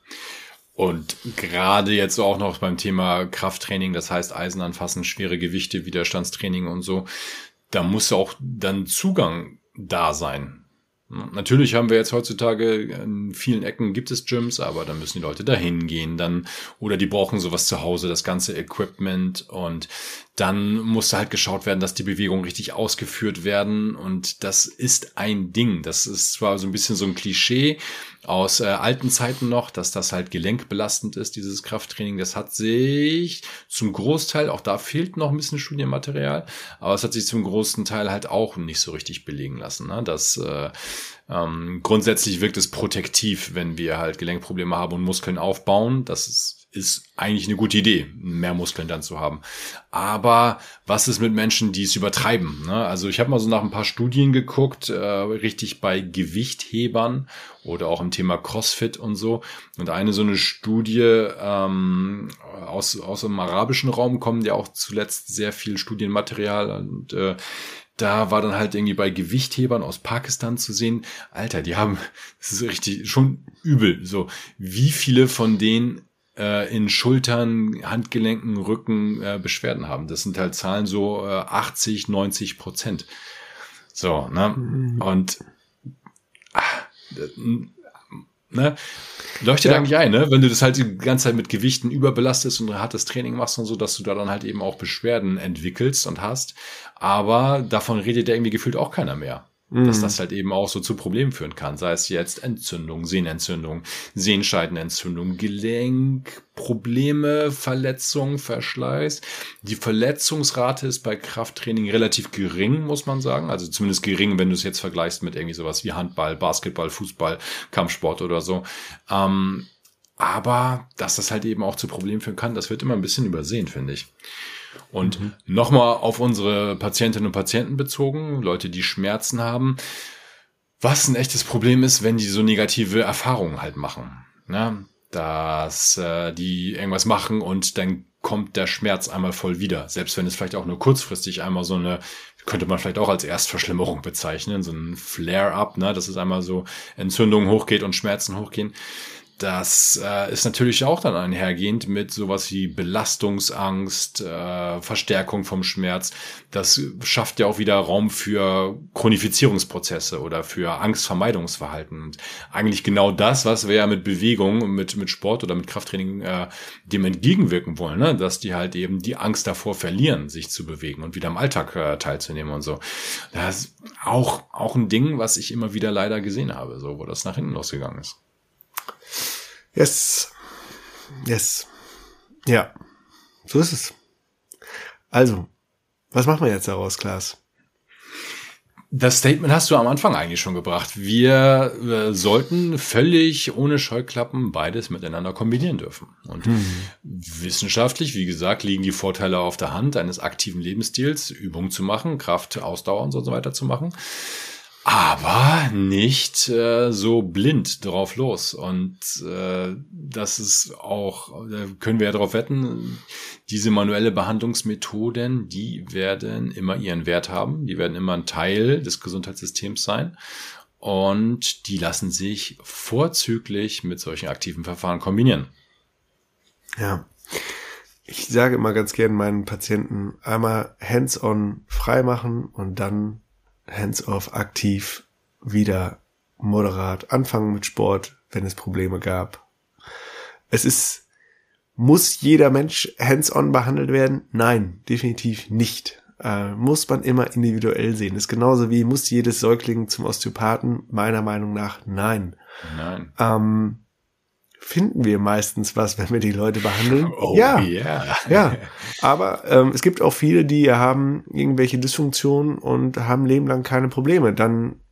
Und gerade jetzt auch noch beim Thema Krafttraining, das heißt Eisen anfassen, schwere Gewichte, Widerstandstraining und so, da muss auch dann Zugang da sein. Natürlich haben wir jetzt heutzutage, in vielen Ecken gibt es Gyms, aber dann müssen die Leute dahin gehen, dann, oder die brauchen sowas zu Hause, das ganze Equipment, und dann muss halt geschaut werden, dass die Bewegungen richtig ausgeführt werden, und das ist ein Ding. Das ist zwar so ein bisschen so ein Klischee aus äh, alten Zeiten noch, dass das halt gelenkbelastend ist, dieses Krafttraining. Das hat sich zum Großteil, auch da fehlt noch ein bisschen Studienmaterial, aber es hat sich zum großen Teil halt auch nicht so richtig belegen lassen, ne? Das äh, ähm, grundsätzlich wirkt es protektiv, wenn wir halt Gelenkprobleme haben und Muskeln aufbauen. Das ist ist eigentlich eine gute Idee, mehr Muskeln dann zu haben. Aber was ist mit Menschen, die es übertreiben? Ne? Also ich habe mal so nach ein paar Studien geguckt, äh, richtig bei Gewichthebern oder auch im Thema CrossFit und so. Und eine so eine Studie ähm, aus, aus dem arabischen Raum kommen ja auch zuletzt sehr viel Studienmaterial, und äh, da war dann halt irgendwie bei Gewichthebern aus Pakistan zu sehen, Alter, die haben, das ist richtig schon übel, so wie viele von denen in Schultern, Handgelenken, Rücken äh, Beschwerden haben. Das sind halt Zahlen so äh, achtzig, neunzig Prozent. So, ne? Mhm. Und ach, ne? Leuchtet ja eigentlich ein, ne? Wenn du das halt die ganze Zeit mit Gewichten überbelastest und ein hartes Training machst und so, dass du da dann halt eben auch Beschwerden entwickelst und hast. Aber davon redet ja irgendwie gefühlt auch keiner mehr. Dass das halt eben auch so zu Problemen führen kann. Sei es jetzt Entzündung, Sehnenentzündung, Sehenscheidenentzündung, Gelenkprobleme, Verletzung, Verschleiß. Die Verletzungsrate ist bei Krafttraining relativ gering, muss man sagen. Also zumindest gering, wenn du es jetzt vergleichst mit irgendwie sowas wie Handball, Basketball, Fußball, Kampfsport oder so. Ähm, aber dass das halt eben auch zu Problemen führen kann, das wird immer ein bisschen übersehen, finde ich. Und mhm. nochmal auf unsere Patientinnen und Patienten bezogen, Leute, die Schmerzen haben, was ein echtes Problem ist, wenn die so negative Erfahrungen halt machen, ne? Dass äh, die irgendwas machen und dann kommt der Schmerz einmal voll wieder, selbst wenn es vielleicht auch nur kurzfristig einmal so eine, könnte man vielleicht auch als Erstverschlimmerung bezeichnen, so ein Flare-up, ne? Dass es einmal so Entzündungen hochgeht und Schmerzen hochgehen. Das äh, ist natürlich auch dann einhergehend mit sowas wie Belastungsangst, äh, Verstärkung vom Schmerz. Das schafft ja auch wieder Raum für Chronifizierungsprozesse oder für Angstvermeidungsverhalten. Und eigentlich genau das, was wir ja mit Bewegung, mit mit Sport oder mit Krafttraining äh, dem entgegenwirken wollen, ne? Dass die halt eben die Angst davor verlieren, sich zu bewegen und wieder im Alltag äh, teilzunehmen und so. Das ist auch auch ein Ding, was ich immer wieder leider gesehen habe, so wo das nach hinten losgegangen ist. Yes. Yes. Ja. So ist es. Also, was machen wir jetzt daraus, Klaas? Das Statement hast du am Anfang eigentlich schon gebracht. Wir äh, sollten völlig ohne Scheuklappen beides miteinander kombinieren dürfen. Und hm. wissenschaftlich, wie gesagt, liegen die Vorteile auf der Hand eines aktiven Lebensstils, Übungen zu machen, Kraft, Ausdauer und so weiter zu machen. Aber nicht äh, so blind drauf los. Und äh, das ist auch, da können wir ja drauf wetten, diese manuelle Behandlungsmethoden, die werden immer ihren Wert haben. Die werden immer ein Teil des Gesundheitssystems sein. Und die lassen sich vorzüglich mit solchen aktiven Verfahren kombinieren. Ja, ich sage immer ganz gern meinen Patienten, einmal hands-on frei machen und dann hands-off aktiv wieder moderat anfangen mit Sport, wenn es Probleme gab. Es ist, muss jeder Mensch hands-on behandelt werden? Nein, definitiv nicht. Äh, muss man immer individuell sehen. Das ist genauso wie, muss jedes Säugling zum Osteopathen? Meiner Meinung nach nein. Nein. Ähm, finden wir meistens was, wenn wir die Leute behandeln. Oh, ja, yeah. ja. Aber ähm, es gibt auch viele, die haben irgendwelche Dysfunktionen und haben ein Leben lang keine Probleme. Dann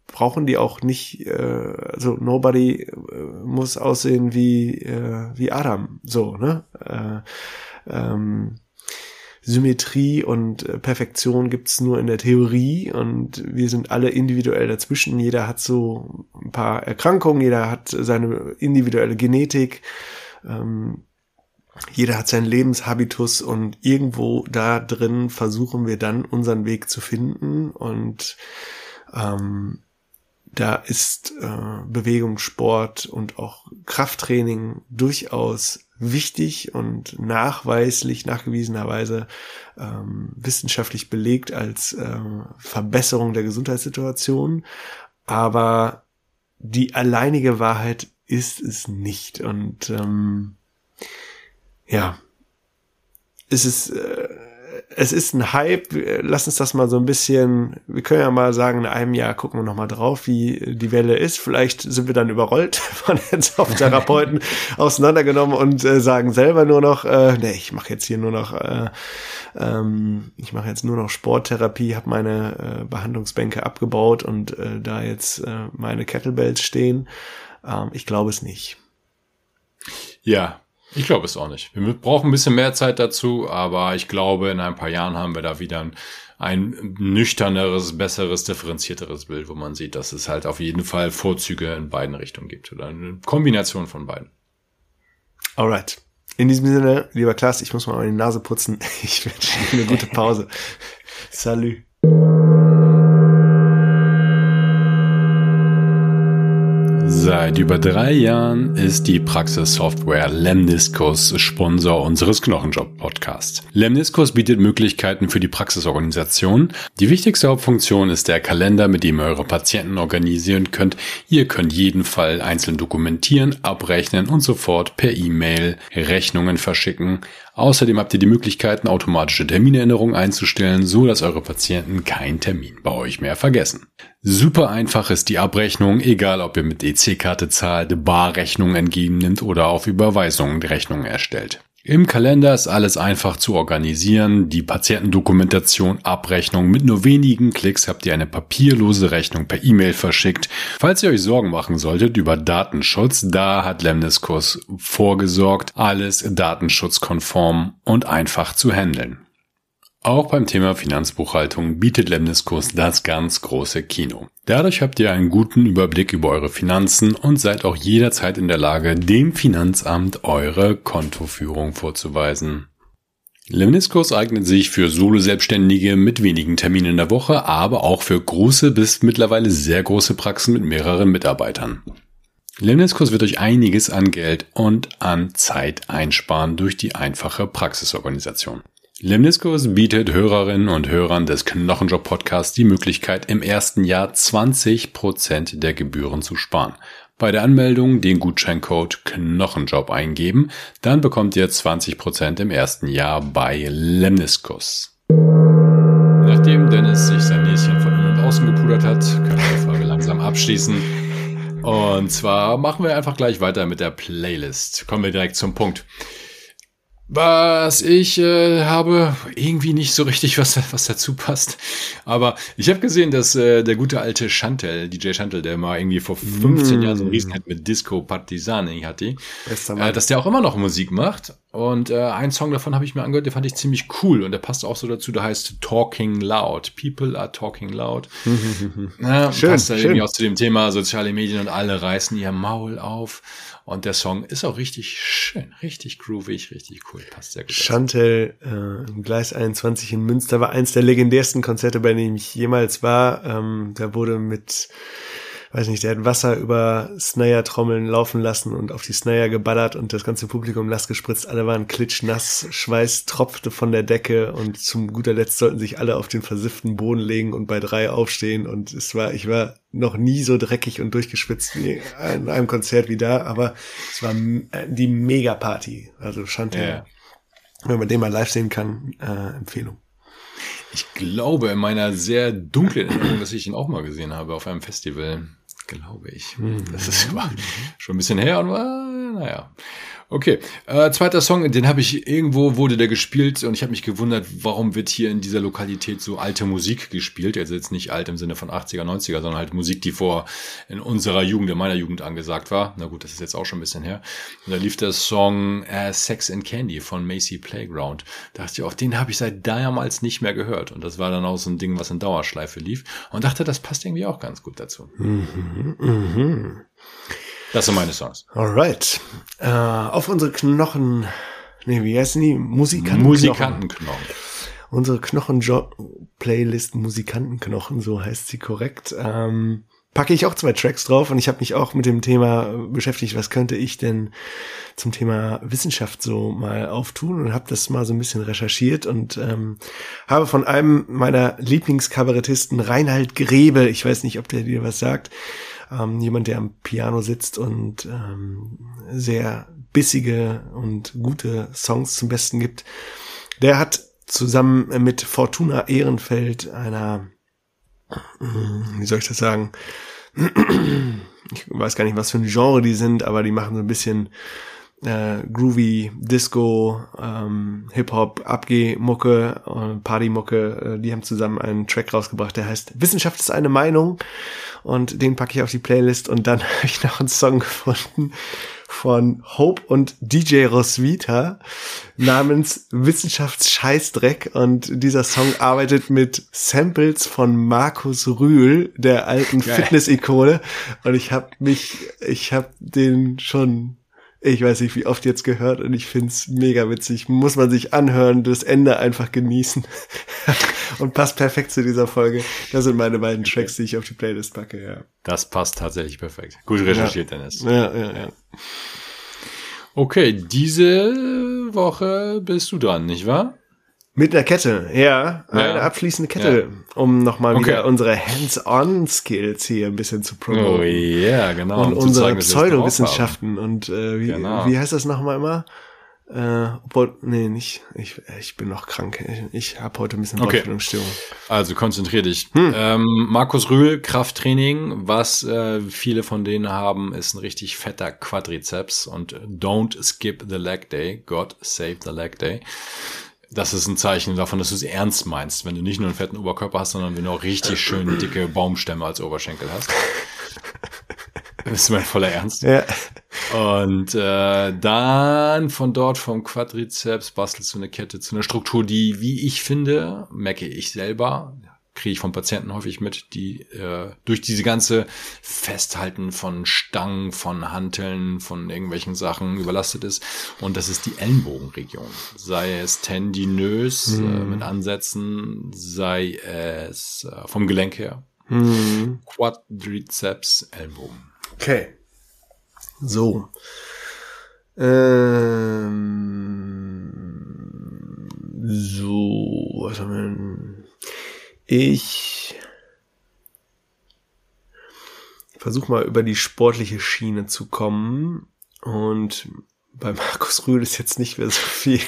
brauchen die auch nicht, äh, also nobody äh, muss aussehen wie äh, wie Adam, so, ne? Äh, ähm, Symmetrie und äh, Perfektion gibt's nur in der Theorie und wir sind alle individuell dazwischen. Jeder hat so ein paar Erkrankungen, jeder hat seine individuelle Genetik, ähm, jeder hat seinen Lebenshabitus und irgendwo da drin versuchen wir dann unseren Weg zu finden und ähm, da ist äh, Bewegung, Sport und auch Krafttraining durchaus wichtig und nachweislich, nachgewiesenerweise ähm, wissenschaftlich belegt als äh, Verbesserung der Gesundheitssituation. Aber die alleinige Wahrheit ist es nicht. Und ähm, ja, es ist äh, es ist ein Hype. Lass uns das mal so ein bisschen, wir können ja mal sagen, in einem Jahr gucken wir nochmal drauf, wie die Welle ist. Vielleicht sind wir dann überrollt von den Soft-Therapeuten auseinandergenommen und äh, sagen selber nur noch, äh, nee, ich mache jetzt hier nur noch, äh, ähm, ich mache jetzt nur noch Sporttherapie, habe meine äh, Behandlungsbänke abgebaut und äh, da jetzt äh, meine Kettlebells stehen. Ähm, ich glaube es nicht. Ja. Ich glaube es auch nicht. Wir brauchen ein bisschen mehr Zeit dazu, aber ich glaube, in ein paar Jahren haben wir da wieder ein, ein nüchterneres, besseres, differenzierteres Bild, wo man sieht, dass es halt auf jeden Fall Vorzüge in beiden Richtungen gibt oder eine Kombination von beiden. Alright. In diesem Sinne, lieber Klaas, ich muss mal die Nase putzen. Ich wünsche dir eine gute Pause. Salut. Seit über drei Jahren ist die Praxissoftware Lemniscus Sponsor unseres Knochenjob-Podcasts. Lemniscus bietet Möglichkeiten für die Praxisorganisation. Die wichtigste Hauptfunktion ist der Kalender, mit dem ihr eure Patienten organisieren könnt. Ihr könnt jeden Fall einzeln dokumentieren, abrechnen und sofort per E-Mail Rechnungen verschicken. Außerdem habt ihr die Möglichkeiten, automatische Terminerinnerungen einzustellen, so dass eure Patienten keinen Termin bei euch mehr vergessen. Super einfach ist die Abrechnung, egal ob ihr mit E C-Karte zahlt, Barrechnungen entgegennimmt oder auf Überweisungen Rechnungen erstellt. Im Kalender ist alles einfach zu organisieren, die Patientendokumentation, Abrechnung. Mit nur wenigen Klicks habt ihr eine papierlose Rechnung per E-Mail verschickt. Falls ihr euch Sorgen machen solltet über Datenschutz, da hat Lemniscus vorgesorgt, alles datenschutzkonform und einfach zu handeln. Auch beim Thema Finanzbuchhaltung bietet Lemniscus das ganz große Kino. Dadurch habt ihr einen guten Überblick über eure Finanzen und seid auch jederzeit in der Lage, dem Finanzamt eure Kontoführung vorzuweisen. Lemniscus eignet sich für Solo-Selbstständige mit wenigen Terminen in der Woche, aber auch für große bis mittlerweile sehr große Praxen mit mehreren Mitarbeitern. Lemniscus wird euch einiges an Geld und an Zeit einsparen durch die einfache Praxisorganisation. Lemniscus bietet Hörerinnen und Hörern des Knochenjob-Podcasts die Möglichkeit, im ersten Jahr zwanzig Prozent der Gebühren zu sparen. Bei der Anmeldung den Gutscheincode Knochenjob eingeben, dann bekommt ihr zwanzig Prozent im ersten Jahr bei Lemniscus. Nachdem Dennis sich sein Näschen von innen und außen gepudert hat, können wir die Folge langsam abschließen. Und zwar machen wir einfach gleich weiter mit der Playlist. Kommen wir direkt zum Punkt. Was ich äh, habe irgendwie nicht so richtig was was dazu passt, aber ich habe gesehen, dass äh, der gute alte Chantel, D J Chantel, der mal irgendwie vor fünfzehn mm. Jahren so einen Riesenhit mit Disco Partisani hatte, äh, dass der auch immer noch Musik macht und äh, einen Song davon habe ich mir angehört, den fand ich ziemlich cool und der passt auch so dazu, der heißt Talking Loud, People are Talking Loud. ja, schön, passt da schön. irgendwie auch zu dem Thema soziale Medien und alle reißen ihr Maul auf. Und der Song ist auch richtig schön, richtig groovig, richtig cool. Passt sehr gut. Chantel äh, im Gleis einundzwanzig in Münster war eins der legendärsten Konzerte, bei denen ich jemals war. Ähm, da wurde mit, weiß nicht, der hat Wasser über Snare-Trommeln laufen lassen und auf die Snare geballert und das ganze Publikum nass gespritzt. Alle waren klitschnass, Schweiß tropfte von der Decke und zum guter Letzt sollten sich alle auf den versifften Boden legen und bei drei aufstehen. Und es war, ich war noch nie so dreckig und durchgeschwitzt wie in einem Konzert wie da, aber es war die Mega-Party. Also Chantel, yeah. Wenn man den mal live sehen kann, äh, Empfehlung. Ich glaube in meiner sehr dunklen Erinnerung, dass ich ihn auch mal gesehen habe auf einem Festival. Glaube ich. Das ist schon ein bisschen her und war, naja. Okay, äh, zweiter Song, den habe ich irgendwo, wurde der gespielt und ich habe mich gewundert, warum wird hier in dieser Lokalität so alte Musik gespielt, also jetzt nicht alt im Sinne von achtziger, neunziger, sondern halt Musik, die vor in unserer Jugend, in meiner Jugend angesagt war. Na gut, das ist jetzt auch schon ein bisschen her. Und da lief der Song äh, Sex and Candy von Macy Playground. Da dachte ich auch, den habe ich seit damals nicht mehr gehört und das war dann auch so ein Ding, was in Dauerschleife lief und dachte, das passt irgendwie auch ganz gut dazu. Mhm, mhm. Das sind meine Songs. Alright. Äh, auf unsere Knochen, nee, wie heißen die? Musikantenknochen. Musikantenknochen. Unsere Knochen-Playlist Musikantenknochen, so heißt sie korrekt. Ähm, packe ich auch zwei Tracks drauf und ich habe mich auch mit dem Thema beschäftigt, was könnte ich denn zum Thema Wissenschaft so mal auftun und habe das mal so ein bisschen recherchiert und ähm, habe von einem meiner Lieblingskabarettisten, Reinhard Grebe, ich weiß nicht, ob der dir was sagt, Ähm, jemand, der am Piano sitzt und ähm, sehr bissige und gute Songs zum Besten gibt. Der hat zusammen mit Fortuna Ehrenfeld, einer, wie soll ich das sagen, ich weiß gar nicht, was für ein Genre die sind, aber die machen so ein bisschen äh, Groovy, Disco, ähm, Hip-Hop, Abgeh-Mucke, äh, Party-Mucke. Äh, die haben zusammen einen Track rausgebracht, der heißt Wissenschaft ist eine Meinung. Und den packe ich auf die Playlist und dann habe ich noch einen Song gefunden von Hope und D J Roswitha namens Wissenschaftsscheißdreck und dieser Song arbeitet mit Samples von Markus Rühl, der alten Fitness-Ikone und ich habe mich, ich habe den schon, ich weiß nicht wie oft jetzt gehört und ich find's mega witzig, muss man sich anhören, das Ende einfach genießen und passt perfekt zu dieser Folge. Das sind meine beiden Tracks, die ich auf die Playlist packe, ja. Das passt tatsächlich perfekt. Gut recherchiert, ja. Dennis. Ja, ja, ja. Okay, diese Woche bist du dran, nicht wahr? Mit einer Kette, ja. Eine Ja. abschließende Kette, ja. um nochmal Okay. wieder unsere Hands-on-Skills hier ein bisschen zu promoten. Oh ja, genau. Und um zu unsere zeigen, dass wir es drauf Pseudowissenschaften und äh, wie, Genau. wie heißt das nochmal immer? Äh, obwohl, nee, nicht. Ich, ich bin noch krank. Ich, ich habe heute ein bisschen Okay. Wortfindungsstörung. haben. Also konzentrier dich. Hm. Ähm, Markus Rühl, Krafttraining. Was äh, viele von denen haben, ist ein richtig fetter Quadrizeps und don't skip the leg day. God save the leg day. Das ist ein Zeichen davon, dass du es ernst meinst, wenn du nicht nur einen fetten Oberkörper hast, sondern wenn du auch richtig schön dicke Baumstämme als Oberschenkel hast. Das ist mein voller Ernst. Ja. Und äh, dann von dort vom Quadrizeps bastelst du eine Kette zu einer Struktur, die, wie ich finde, merke ich selber, kriege ich vom Patienten häufig mit, die äh, durch diese ganze Festhalten von Stangen, von Hanteln, von irgendwelchen Sachen überlastet ist. Und das ist die Ellenbogenregion. Sei es tendinös Mhm. äh, mit Ansätzen, sei es äh, vom Gelenk her. Hm. Quadrizeps, Ellenbogen. Okay. So. Ähm, so, was haben wir denn? Ich versuche mal über die sportliche Schiene zu kommen und bei Markus Rühl ist jetzt nicht mehr so viel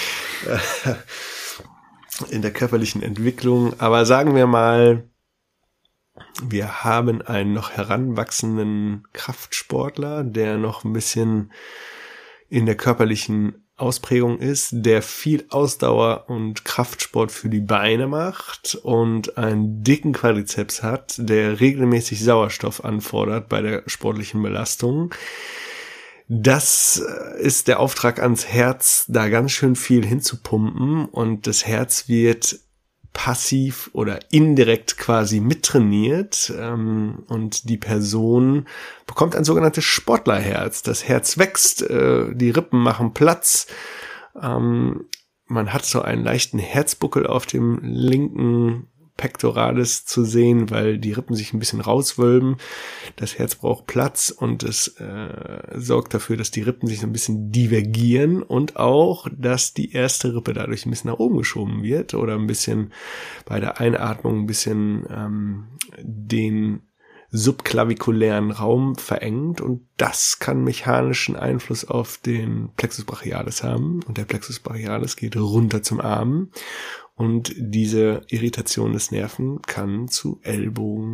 in der körperlichen Entwicklung, aber sagen wir mal, wir haben einen noch heranwachsenden Kraftsportler, der noch ein bisschen in der körperlichen Ausprägung ist, der viel Ausdauer und Kraftsport für die Beine macht und einen dicken Quadrizeps hat, der regelmäßig Sauerstoff anfordert bei der sportlichen Belastung. Das ist der Auftrag ans Herz, da ganz schön viel hinzupumpen und das Herz wird passiv oder indirekt quasi mittrainiert ähm, und die Person bekommt ein sogenanntes Sportlerherz. Das Herz wächst, äh, die Rippen machen Platz. Ähm, man hat so einen leichten Herzbuckel auf dem linken Pectoralis zu sehen, weil die Rippen sich ein bisschen rauswölben. Das Herz braucht Platz und es äh, sorgt dafür, dass die Rippen sich so ein bisschen divergieren und auch, dass die erste Rippe dadurch ein bisschen nach oben geschoben wird oder ein bisschen bei der Einatmung ein bisschen ähm, den subklavikulären Raum verengt und das kann mechanischen Einfluss auf den Plexus brachialis haben und der Plexus brachialis geht runter zum Arm. Und diese Irritation des Nerven kann zu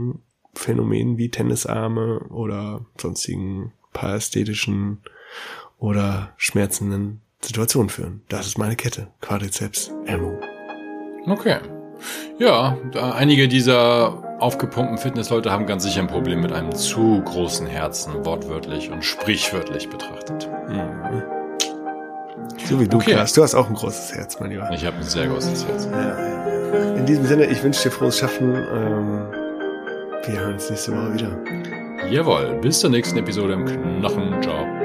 Ellbogenphänomenen wie Tennisarme oder sonstigen parästhetischen oder schmerzenden Situationen führen. Das ist meine Kette. Quadrizeps, Elmo. Okay. Ja, da einige dieser aufgepumpten Fitnessleute haben ganz sicher ein Problem mit einem zu großen Herzen, wortwörtlich und sprichwörtlich betrachtet. Mhm. So wie du, okay. Klaas. Du hast auch ein großes Herz, mein Lieber. Ich habe ein sehr großes Herz. Ja. In diesem Sinne, ich wünsche dir frohes Schaffen. Ähm, wir hören uns nächste Woche wieder. Jawohl, bis zur nächsten Episode im Knochen. Ciao.